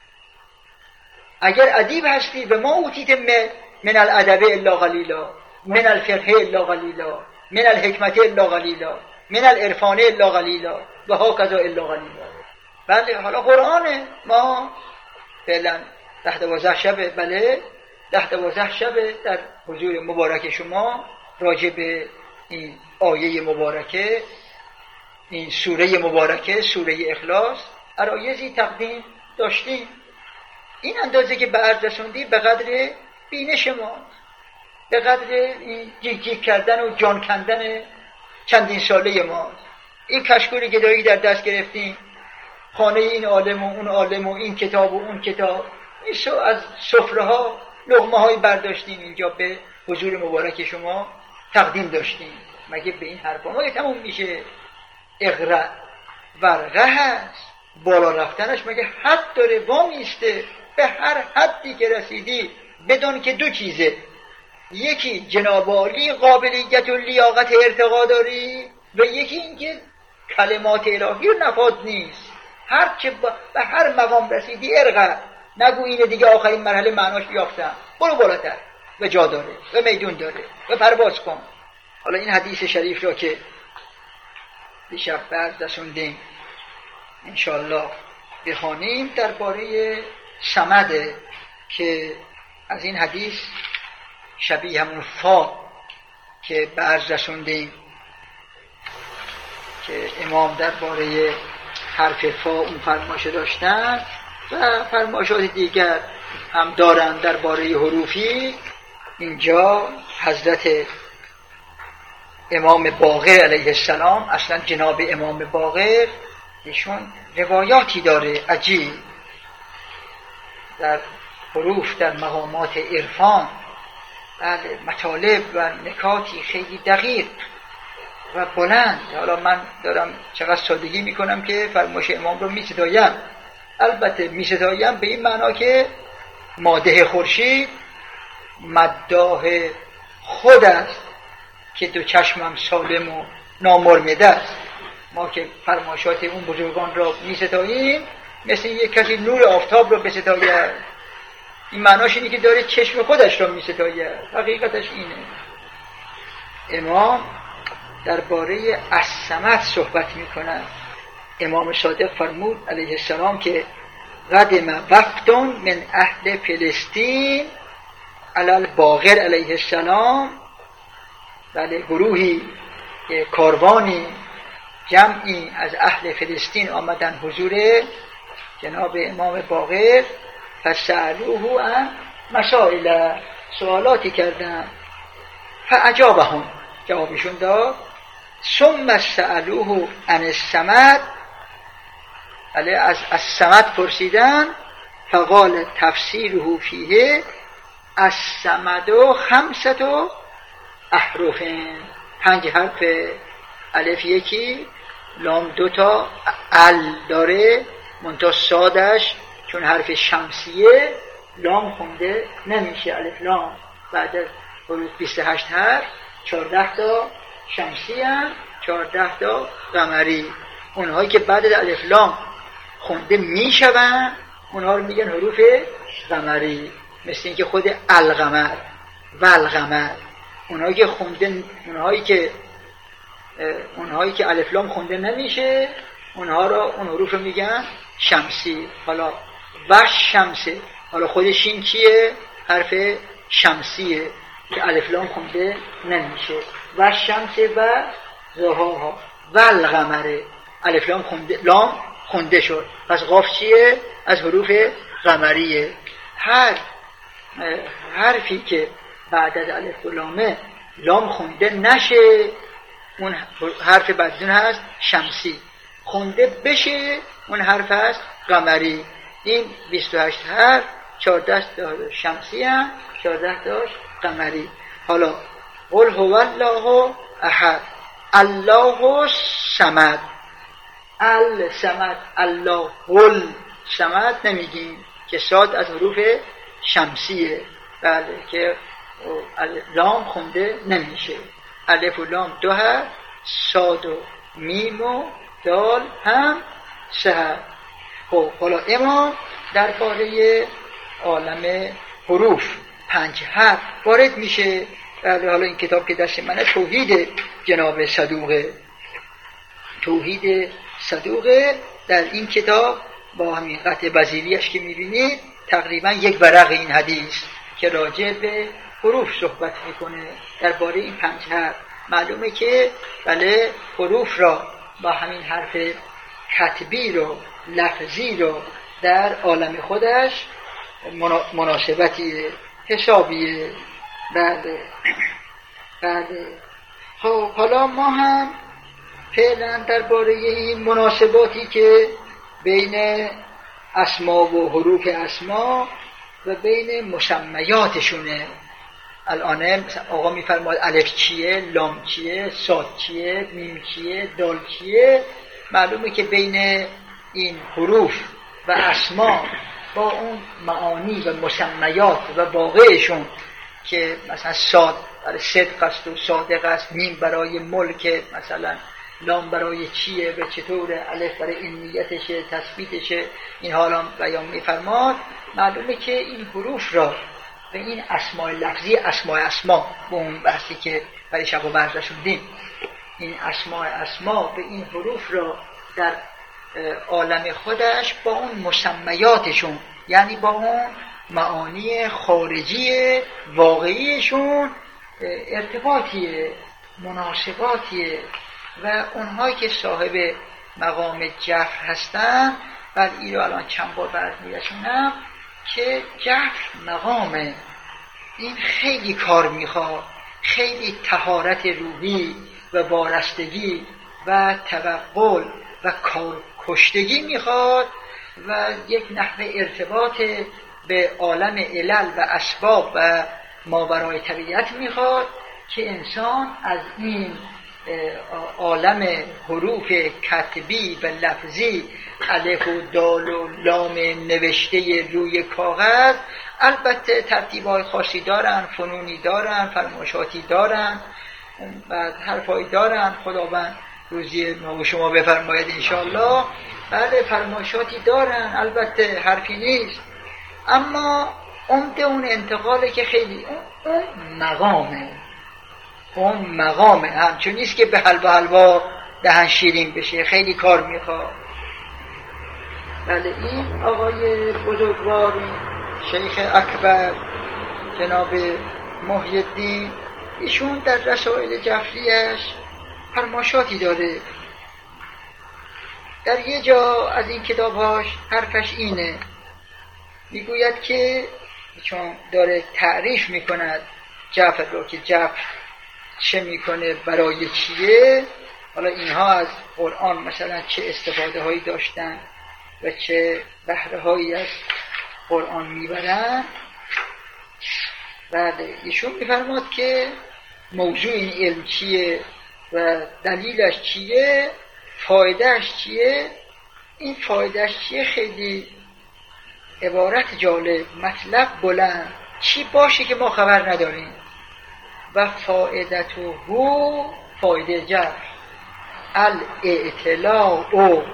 اگر ادیب هستی و ما اوتیتم من الادب الا قلیلا، من الفقه الا قلیلا، من الحکمت الا قلیلا، من العرفان الا قلیلا و هکذا الا قلیلا. بله حالا قرآن ما فعلا 10-12 شبه، بله 10-12 شبه در حضور مبارک شما راجع به این آیه مبارکه، این سوره مبارکه، سوره اخلاص، عرایضی تقدیم داشتیم. این اندازه که به عرض رسوندی به قدر بینش ما، به قدر این جیک جیک کردن و جان کندن چندین ساله ما. این کشکوری گدایی در دست گرفتیم، خانه این عالم و اون عالم و این کتاب و اون کتاب، از سفره ها لقمه هایی برداشتیم اینجا به حضور مبارک شما تقدیم داشتیم. مگه به این حرفا ما تموم میشه؟ اقرأ ورقه هست، بالا رفتنش مگه حد داره؟ وامیسته به هر حدی که رسیدی بدون که دو چیزه: یکی جناب عالی قابلیت و لیاقت ارتقا داری و یکی اینکه کلمات الهی رو نفاذ نیست. هر چه به هر مقام رسیدی ارقا، نگو اینه دیگه آخرین مرحله معناش یافتم، برو بالاتر و جا داره و میدون داره و پرواز کن. حالا این حدیث شریف را که دیشب بعد رسوندیم انشاءالله بخوانیم درباره صمد، که از این حدیث شبیه همون فا که بعد رسوندیم که امام درباره حرف فا اون فرمایش داشتن و فرمایشات دیگر هم دارن درباره حروفی. اینجا حضرت امام باقر علیه السلام، اصلا جناب امام باقر ایشون روایاتی داره عجیب در حروف، در مقامات عرفان، بله مطالب و نکاتی خیلی دقیق و بلند. حالا من دارم چقدر سادگی میکنم که فرمایش امام رو میستایم، البته میستایم به این معنا که مادح خورشید مداح خود است که دو چشمم سالم و نامرمده است. ما که فرمایشات اون بزرگان را میستاییم مثل یک کسی نور آفتاب را بستاید. این معناش اینه که داره چشم خودش را میستاید، حقیقتش اینه. امام درباره الصمد صحبت میکنن. امام صادق فرمود علیه السلام که قدم وفد من اهل فلسطین علی الباقر علیه السلام، بله گروهی کاروانی جمعی از اهل فلسطین آمدن حضور جناب امام باقر، فسألوه عن مسائل، سوالاتی کردن، فاجابهم، جوابشون داد. ثم سألوه عن الصمد، علی از الصمد پرسیدن، فقال تفسیره فیه الصمد 5 احرف، 5 حرف، الف یکی، لام 2 تا، ال داره منتها سادش چون حرف شمسیه لام خونده نمیشه، الف لام. بعد از 28 حرف 14 تا شمسی هم 14 تا قمری. اونهایی که بعد از الف لام خونده میشون اونها رو میگن حروف قمری، مثل این که خود القمر و القمر. اونهایی که خونده، اونهایی که الف لام خونده نمیشه اونها رو، اون حروف رو میگن شمسی. حالا و شمسه، حالا خود شین چیه؟ حرف شمسیه که الف لام خونده نمیشه. و شمسه و ضحاها و القمره، الف لام خونده، لام خونده شد، پس قاف چیه؟ از حروف قمریه. هر حرفی که بعد از الف و لامه لام خونده نشه، اون حرف بدون هست شمسی، خونده بشه اون حرف هست قمری. این 28 حرف 14 تا شمسی هم 14 تا قمری. حالا قل هو الله احد الله الصمد، الصمد الله الصمد نمیگیم که صاد از حروف شمسیه، بله، که لام خونده نمیشه. الف و لام 2 حرف، صاد و میم و دال هم 3 حرف. خب حالا امام درباره عالم حروف 5 حرف وارد میشه. حالا این کتاب که دست منه توحید جناب صدوقه، توحید صدوقه. در این کتاب با همین قطع وزیریش که میبینید تقریبا 1 ورق این حدیث که راجع به حروف صحبت میکنه درباره این 5 حرف. معلومه که بله حروف را با همین حرف کتبی رو لفظی رو در عالم خودش مناسبتی حسابیه. بله. خب حالا ما هم فعلا درباره این مناسباتی که بین اسما و حروف اسما و بین مسمیاتشونه. الان آقا میفرماد الف چیه، لام چیه، صاد چیه، میم چیه، دال چیه. معلومه که بین این حروف و اسما با اون معانی و مسمیات و واقعشون که مثلا صاد برای صدق است و صادق است، میم برای ملک، مثلا لام برای چیه و چطوره، الف برای علمیتشه، تثبیتشه، این حالا بیان میفرماد. معلومه که این حروف را به این اسماء لفظی، اسما به اون بحثی که برای شب و برزشوندیم، این اسما به این حروف را در عالم خودش با اون مسمیاتشون، یعنی با اون معانی خارجی واقعیشون ارتباطیه، مناسباتیه. و اونهایی که صاحب مقام جفر هستن، بعد این رو الان چند بار برد میرسونم که جفر مقامه، این خیلی کار میخواد، خیلی طهارت روحی و وارستگی و توقل و کارکشتگی میخواد و یک نحوه ارتباط به عالم علل و اسباب و ماورای طبیعت میخواد که انسان از این عالم حروف کتبی و لفظی، الف و دال و لام نوشته روی کاغذ، البته ترتیب‌های خاصی دارن، فنونی دارن، فرمایشاتی دارن، بعد حرفایی دارن، خداوند روزی ما و شما بفرماید انشاءالله. بله فرمایشاتی دارن، البته حرفی نیست، اما عمده اون انتقاله که خیلی اون مقامه، اون مقامه، همچون نیست که به حلوا دهن شیرین بشه، خیلی کار میخواد. بله این آقای بزرگوار شیخ اکبر جناب محی الدین، ایشون در رسائل جعفریش فرمایشاتی داره. در یه جا از این کتابهاش حرفش اینه، میگوید که چون داره تعریف میکند جعفر رو که جعفر چه میکنه، برای چیه، حالا اینها از قرآن مثلا چه استفاده هایی داشتن و چه بهره هایی از قرآن میبرن. بعد ایشون میفرماد که موضوع این علم چیه و دلیلش چیه، فایدهش چیه. این فایدهش چیه خیلی عبارت جالب، مطلب بلند، چی باشه که ما خبر نداریم. و فایدته فایده جفر الاطلاع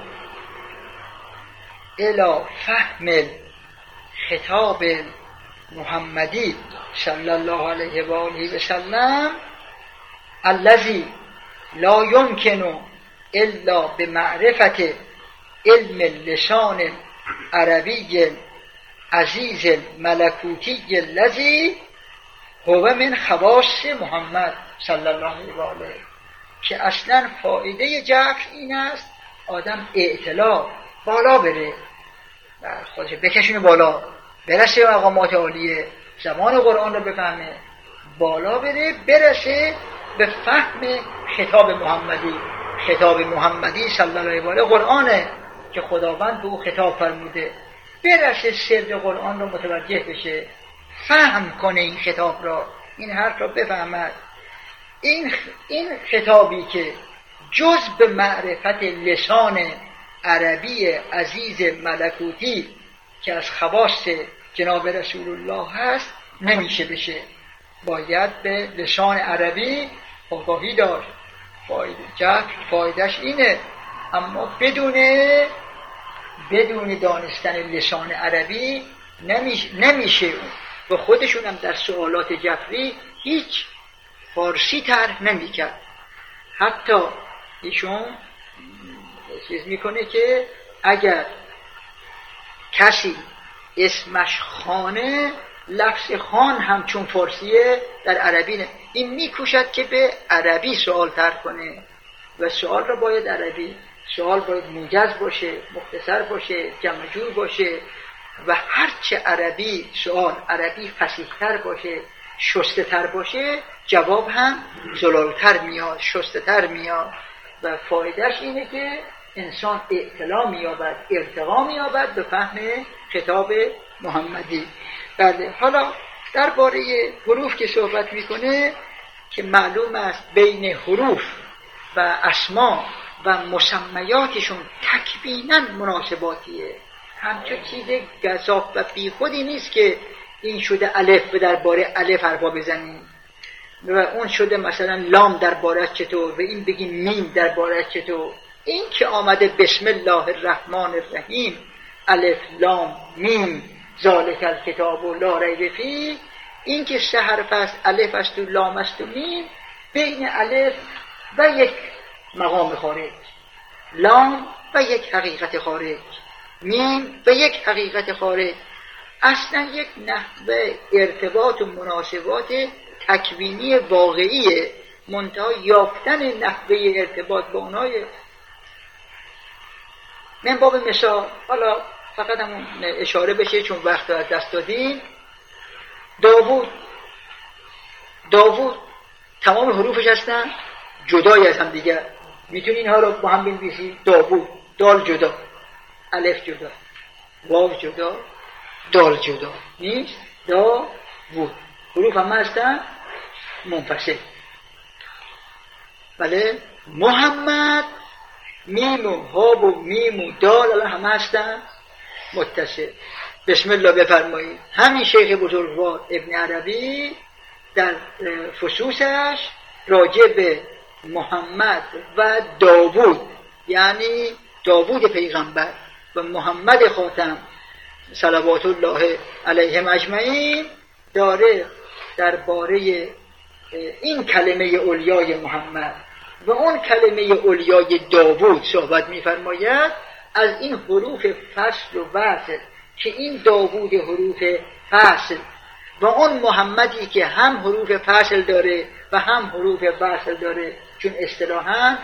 الى فهم خطاب محمدی صلی الله علیه و آله و سلم الذی لا یمکن الا بمعرفت علم اللسان عربی عزیز ملکوتی الذی هو من خواص محمد صلی الله علیه و آله. که اصلا فایده جعفر این است آدم اطلاع بالا بره، خودش بکشونه بالا، برسه به مقامات عالیه، زمان قرآن رو بفهمه، بالا بره، برسه به فهم خطاب محمدی. خطاب محمدی صلی الله علیه و آله قرآنه که خداوند به او خطاب فرموده، برسه سر قرآن رو متوجه بشه، فهم کنه این خطاب را، این حرف را بفهمد. این خطابی که جز به معرفت لسان عربی عزیز ملکوتی که از خواص جناب رسول الله هست نمیشه بشه، باید به لسان عربی آگاهی داشت. فایدهش اینه، اما بدون دانستن لسان عربی نمیشه. و خودشون هم در سوالات جعفری هیچ فارسی طرح نمیکرد. حتی ایشون چیز میکنه که اگر کسی اسمش خانه، لفظ خان هم چون فارسیه در عربی این میکوشد که به عربی سوال طرح کنه و سوال را باید عربی، سوال باید موجز باشه، مختصر باشه، جمع جور باشه و هرچه عربی سوال عربی فصیح‌تر باشه، شسته‌تر باشه، جواب هم زلالتر میاد، شسته‌تر میاد. و فایدهش اینه که انسان اطلاع مییابد، ارتقا مییابد به فهم خطاب محمدی. بله، حالا درباره حروف که صحبت میکنه که معلوم است بین حروف و اسما و مسمیاتشون تکویناً مناسباتیه، همچون چیز گزاف و بی خودی نیست که این شده الف و درباره الف حرفا بزنیم و اون شده مثلا لام درباره چطور و این بگیم میم درباره چطور. این که آمده بسم الله الرحمن الرحیم الف لام میم ذالک الکتاب لا ریب فیه، این که سه حرف است، الف است و لام است و میم، بین الف و یک مقام خارج، لام و یک حقیقت خارج، میم و یک حقیقت خارج، اصلا یک نحوه ارتباط و مناسبات تکوینی واقعیه، منتها یافتن نحوه ارتباط با اونهای. من باب مثال، حالا فقط همون اشاره بشه چون وقت از دست دادیم. داوود تمام حروفش هستن جدای از هم دیگه، میتونی اینها رو با هم بنویسی. داوود، دال جدا، الف جدا، واو جدا، دال جدا نیست. داوود حروف هم هستن منفصل. بله، محمد میم و هاب و میم و دال الان هم هستن متصل. بسم الله بفرمایید. همین شیخ بزرگوار ابن عربی در فصوصش راجع به محمد و داوود، یعنی داوود پیغمبر و محمد خاتم صلوات الله علیهم اجمعین، داره درباره این کلمه اولیای محمد و اون کلمه اولیای داوود صحبت می‌فرماید. از این حروف فصل و وصل که این داوود حروف فصل و اون محمدی که هم حروف فصل داره و هم حروف وصل داره، چون اصطلاحاً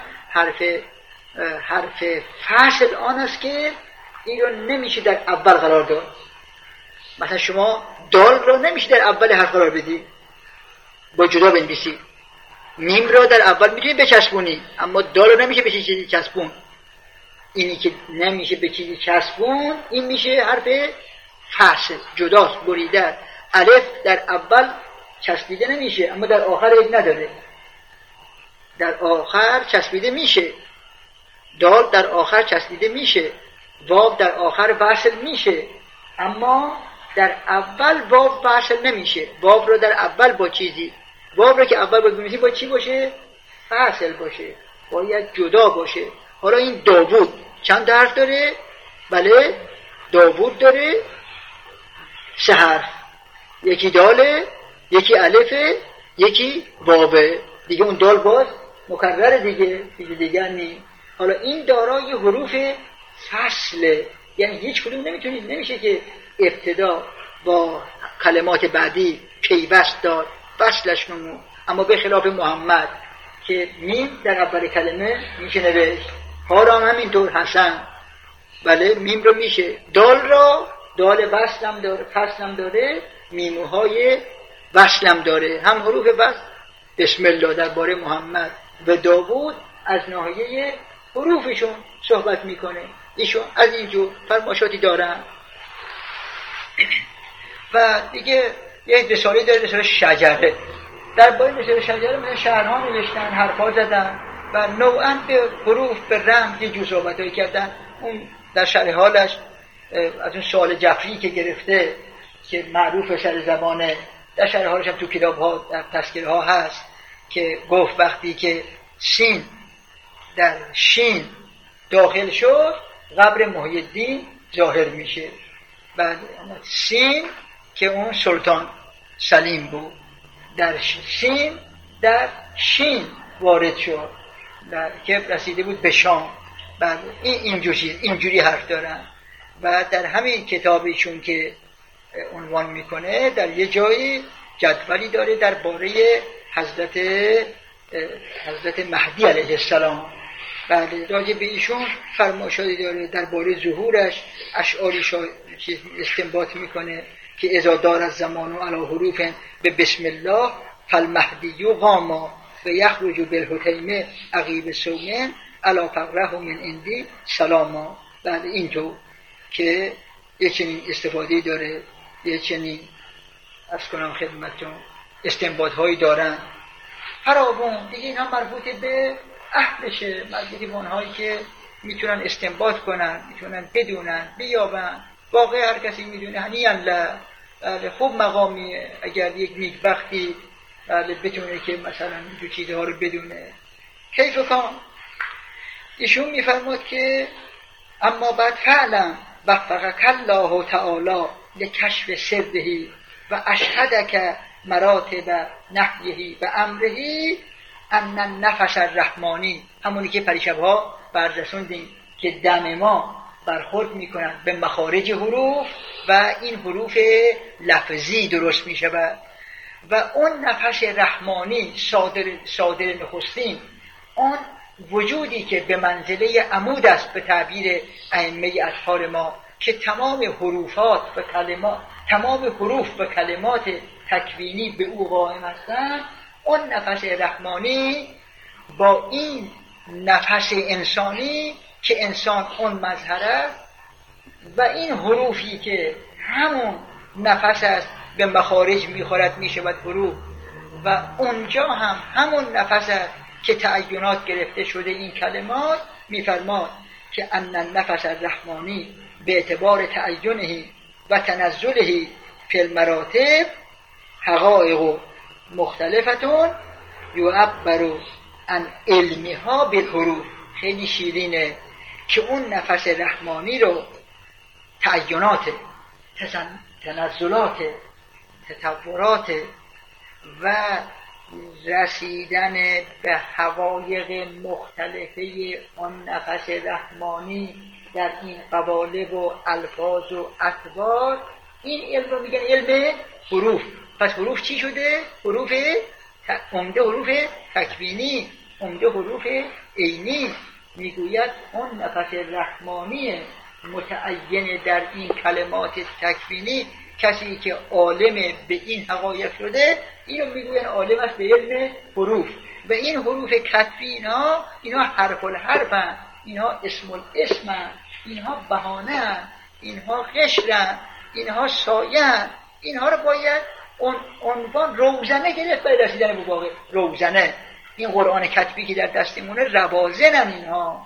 حرف فصل آن است که این رو نمیشه در اول قرار داد. مثلا شما دال رو نمیشه در اول حرف قرار بدی، با جدا بنویسی. میم رو در اول میتونی بچسبونی، اما دال رو نمیشه به چیزی چسبون. اینی که نمیشه به چیزی چسبون، این میشه حرف فصل، جداست، بریده. الف در اول چسبیده نمیشه، اما در آخر عیب نداره، در آخر چسبیده میشه. دال در آخر چسبیده میشه، واو در آخر وصل میشه، اما در اول واو وصل نمیشه. واو رو در اول با چیزی، واو رو که اول با بمیسی با چی باشه؟ فصل باشه، باید جدا باشه. حالا این داوود چند حرف داره؟ بله، داوود داره 3 حرف، یکی داله، یکی الفه، یکی واوه. دیگه اون دال باز مکرر دیگه نیم. حالا این دارای حروف فصله، یعنی هیچ کدوم نمیشه که ابتدا با کلمات بعدی پیوست داد، فصلش نمون. اما به خلاف محمد که میم در اول کلمه میشه نوشت، ها را هم همینطور، حسن، بله میم رو میشه. دال را، دال وصلم داره، فصلم داره، میموهای وصلم داره، هم حروف وصل بسم الله درباره محمد و داوود از ناحیه حروفشون صحبت میکنه. ایشون از اینجور فرمایشاتی دارن. و دیگه یک رساله داره، رساله شجره. درباره رساله شجره مثلا شعرها نوشتن، حرفا زدن و نوعاً به حروف به رمز یه جور صحبتایی کردن. اون در شرح حالش از اون سوال جعفری که گرفته که معروف سر زبانه، در شرح حالش هم تو کتاب ها در تذکره ها هست که گفت وقتی که سین در شین داخل شد قبر محی الدین ظاهر میشه. بعد سین که اون سلطان سلیم بود، در سین در شین وارد شد که رسیده بود به شام. بعد اینجوری حرف دارن. و در همین کتابیشون که عنوان میکنه در یه جایی جدولی داره درباره حضرت مهدی علیه السلام. بله، راجع به ایشون فرمایشاتی داره درباره ظهورش، اشعاری استنباط میکنه که اذا دار از زمان و علی حروف به بسم الله فالمهدی قاما و یخرج بالحتیمه عقیب سومن علی فقره من اندی سلاما. بله، اینطور که یه چنین استفاده داره، یه چنین از کنم خدمتتون استنباط هایی دارن فراوان. دیگه اینا مربوط به اهلشه، مربوط به اونهایی که میتونن استنباط کنن، میتونن بدونن، بیابن. واقعا هر کسی میدونه هنی الله. خوب مقامیه اگر یک نیکبختی بتونه که مثلا دو چیزها رو بدونه. کیف کان ایشون میفرماد که اما بعد فعلا وفقک الله تعالی لکشف سرهی و اشهدک مراتب نحیهی و امرهی ان النفس الرحمانی، همونی که پریشبها بررسوندیم که دم ما برخورد میکنن به مخارج حروف و این حروف لفظی درست میشود و اون نفس رحمانی صادر نخستین، اون وجودی که به منزله عمود است به تعبیر ائمه اطهار ما، که تمام حروفات و کلمات، تمام حروف و کلمات تکوینی به او قائم هستند. اون نفس رحمانی با این نفس انسانی که انسان اون مظهر است و این حروفی که همون نفس است به مخارج میخورد میشود حروف و اونجا هم همون نفس است که تعینات گرفته شده این کلمات. میفرماد که ان النفس الرحمانی به اعتبار تعینه و تنزله فی المراتب حقایق مختلفتون یعبر عن علمها بالحروف. خیلی شیرینه که اون نفس رحمانی رو تعینات، تنزلات، تطورات و رسیدن به حقایق مختلفه آن نفس رحمانی در این قوالب و الفاظ و اطوار، این علم رو میگن علم حروف. پس حروف چی شده؟ حروف عمده، حروف تکوینی، عمده حروف عینی. میگوید اون نفس رحمانی متعین در این کلمات تکوینی، کسی که عالم به این حقایق شده اینو میگوین عالم است به علم حروف. و این حروف کتبی اینا حرف الحرفن، اینها اسم الاسمن، اینها بهانه‌اند، اینها قشرن، اینها سایه‌اند. اینها رو باید عنوان روزنه گرفت برای رسیدن به واقع. روزنه این قرآن کتبی که در دستمونه روازنن. اینها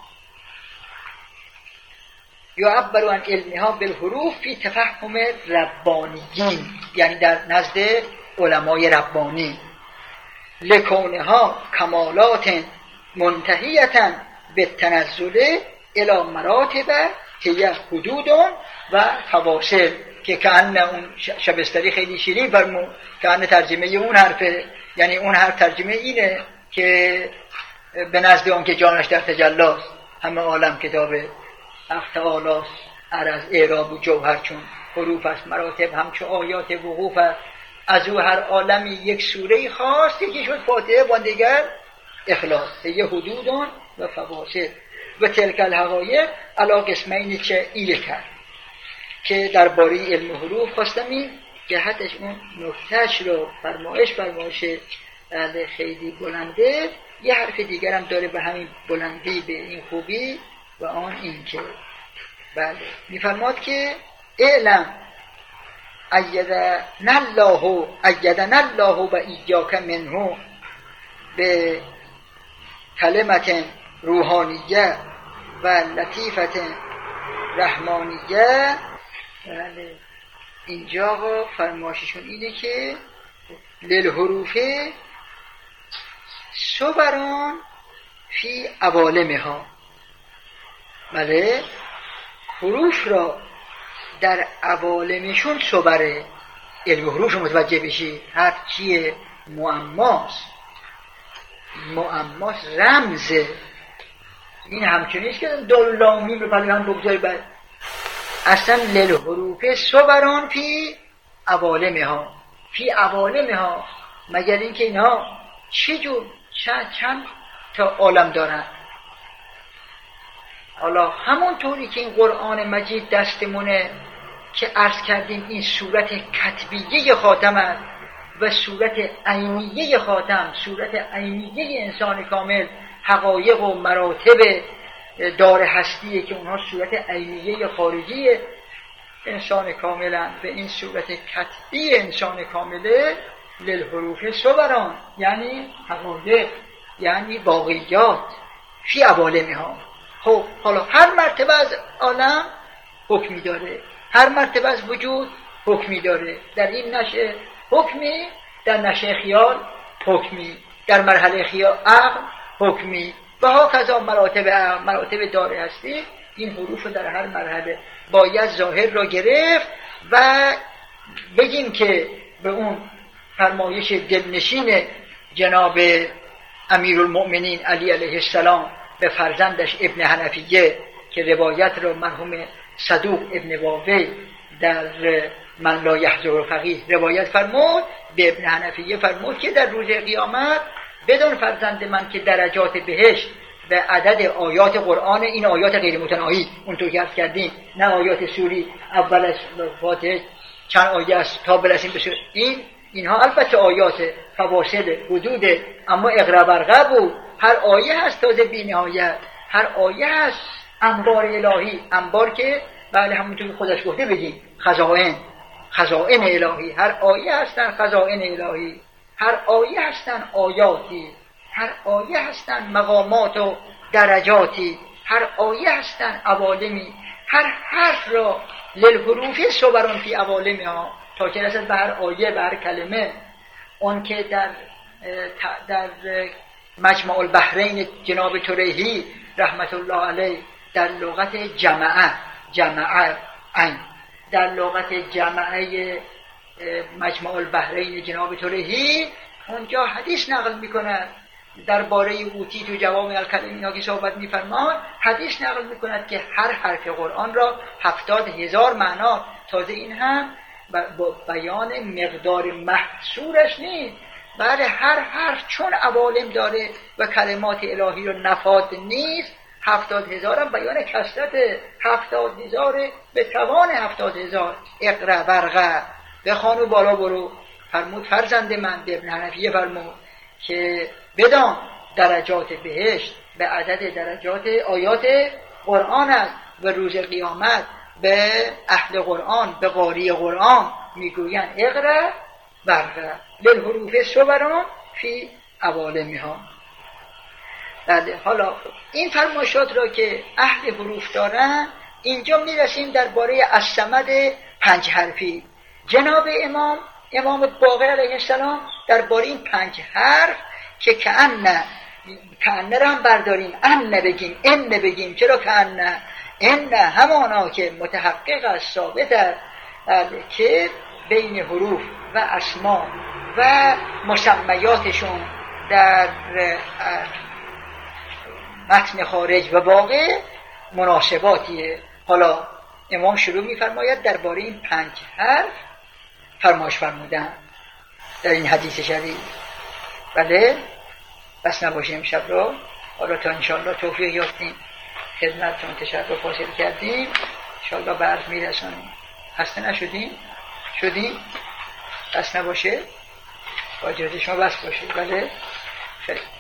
یعبر عن علمها بالحروف فی تفهم ربانیین، یعنی در نزد علمای ربانی. لکونها کمالات منتهیتا به تنزل الی مراتب هی حدود و فواصل، که کأن اون شبستری خیلی شیرین فرمود، کأن ترجمه اون حرفه، یعنی اون حرف ترجمه اینه که به نزد اون که جانش در تجلاست همه عالم کتاب حق تعالی عرض اعراب و جوهر چون حروف است، مراتب همچو آیات وقوف است، از او هر عالمی یک سوره خاص، یکی شد فاتحه و دیگر اخلاص، یه حدودان و فواصل و تلک الحقایق علی قسمین چه ایله کرد که درباره علم حروف خواستم این جهتش اون نکتهش رو فرمایش خیلی بلنده. یه حرف دیگر هم داره به همین بلندی، به این خوبی، و آن این که بله میفرماد که اعلم ایدنا الله و ایاک منه به کلمت روحانیه و لطیفت رحمانیه. بله اینجا فرمایششون اینه که للحروف صبران فی عوالمها. بله حروف را در عوالمشون صبره. علم حروف رو متوجه بشید، هر چیه معماست رمزه. این همچنیست که دلامیم رو پلی هم بگذاری باید اصلا للحروف صبران فی عوالمها. فی عوالمها مگر اینکه اینها چند تا عالم دارن. حالا همون طوری که این قرآن مجید دستمونه که عرض کردیم این صورت کتبیه خاتم است و صورت عینیه خاتم، صورت عینیه انسان کامل، حقایق و مراتب دار هستیه که اونها صورت عینیه خارجی انسان کاملن. به این صورت کتبی انسان کامله للحروف صبران، یعنی حقایق، یعنی واقعیات فی عوالمها. خب حالا هر مرتبه از عالم حکمی داره، هر مرتبه از وجود حکمی داره. در این نشه حکمی، در نشه خیال حکمی، در مرحله خیال عقل حکمی، و ها کذا مراتب عقل، مراتب دار هستی. این حروف رو در هر مرحله باید ظاهر را گرفت و بگیم که به اون فرمایش دلنشین جناب امیرالمؤمنین علی علیه السلام به فرزندش ابن حنفیه که روایت را مرحوم صدوق ابن واقع در من لا یحضر فقیه روایت فرمود، به ابن حنفیه فرمود که در روز قیامت بدون فرزند من که درجات بهشت به عدد آیات قرآن، این آیات غیر متناهی اونطور که عرض کردیم، نه آیات سوری اول از فاتحه چند آیه است تا برسیم به اینها البته آیات فواصل حدود، اما اقرا برقه بود. هر آیه هست تازه بی نهایت، هر آیه هست انبار الهی، انبار که بله همونطور که خودش گفته بگیم خزائن الهی. هر آیه هستن خزائن الهی، هر آیه هستن آیاتی، هر آیه هستن مقامات و درجاتی، هر آیه هستن عوالمی. هر حرف را للحروف صبران فی عوالمها، تا که رسد به هر آیه، به هر کلمه. اون که در مجمع البحرین جناب تریحی رحمت الله علیه در لغت جمعه این، در لغت جمعه مجمع البحرین جناب تریحی اونجا حدیث نقل میکند درباره اوتی تو جوامع الکلم اینا که صحبت میفرماد، حدیث نقل میکند که هر حرف قرآن را 70,000 معنا. تازه این هم با بیان مقدار محصورش نیست، بله هر حرف چون عوالم داره و کلمات الهی رو نفاد نیست. 70,000 هم بیان کثرت، 70,000 به توان 70,000. اقرا برقه بخوان و بالا برو. فرمود فرزند من، به ابن حنفیه فرمود که بدان درجات بهشت به عدد درجات آیات قرآن است و روز قیامت به اهل قرآن، به قاری قرآن میگویند اقرا برقه للحروف صبران فی عوالمها. بله حالا این فرمایشات را که اهل حروف دارن، اینجا میرسیم درباره الصمد 5 حرفی. جناب امام باقر علیه السلام درباره این 5 حرف که کأن را هم برداریم، ان بگیم. چرا کأن؟ ان همانا که متحقق است، ثابت است که بین حروف و اسما و مسمیاتشون در متن خارج و واقع مناسباتیه. حالا امام شروع می‌فرماید درباره این 5 حرف فرمایش فرمودن در این حدیث شریف. بله بس نباشه امشب رو، حالا تا انشاءالله توفیق یافتیم خدمتتون تشرف حاصل کردیم، انشاءالله به عرض میرسانیم. خسته نشدیم؟ شدیم؟ بس نباشه با اجازه شما بس باشه. بله خیلی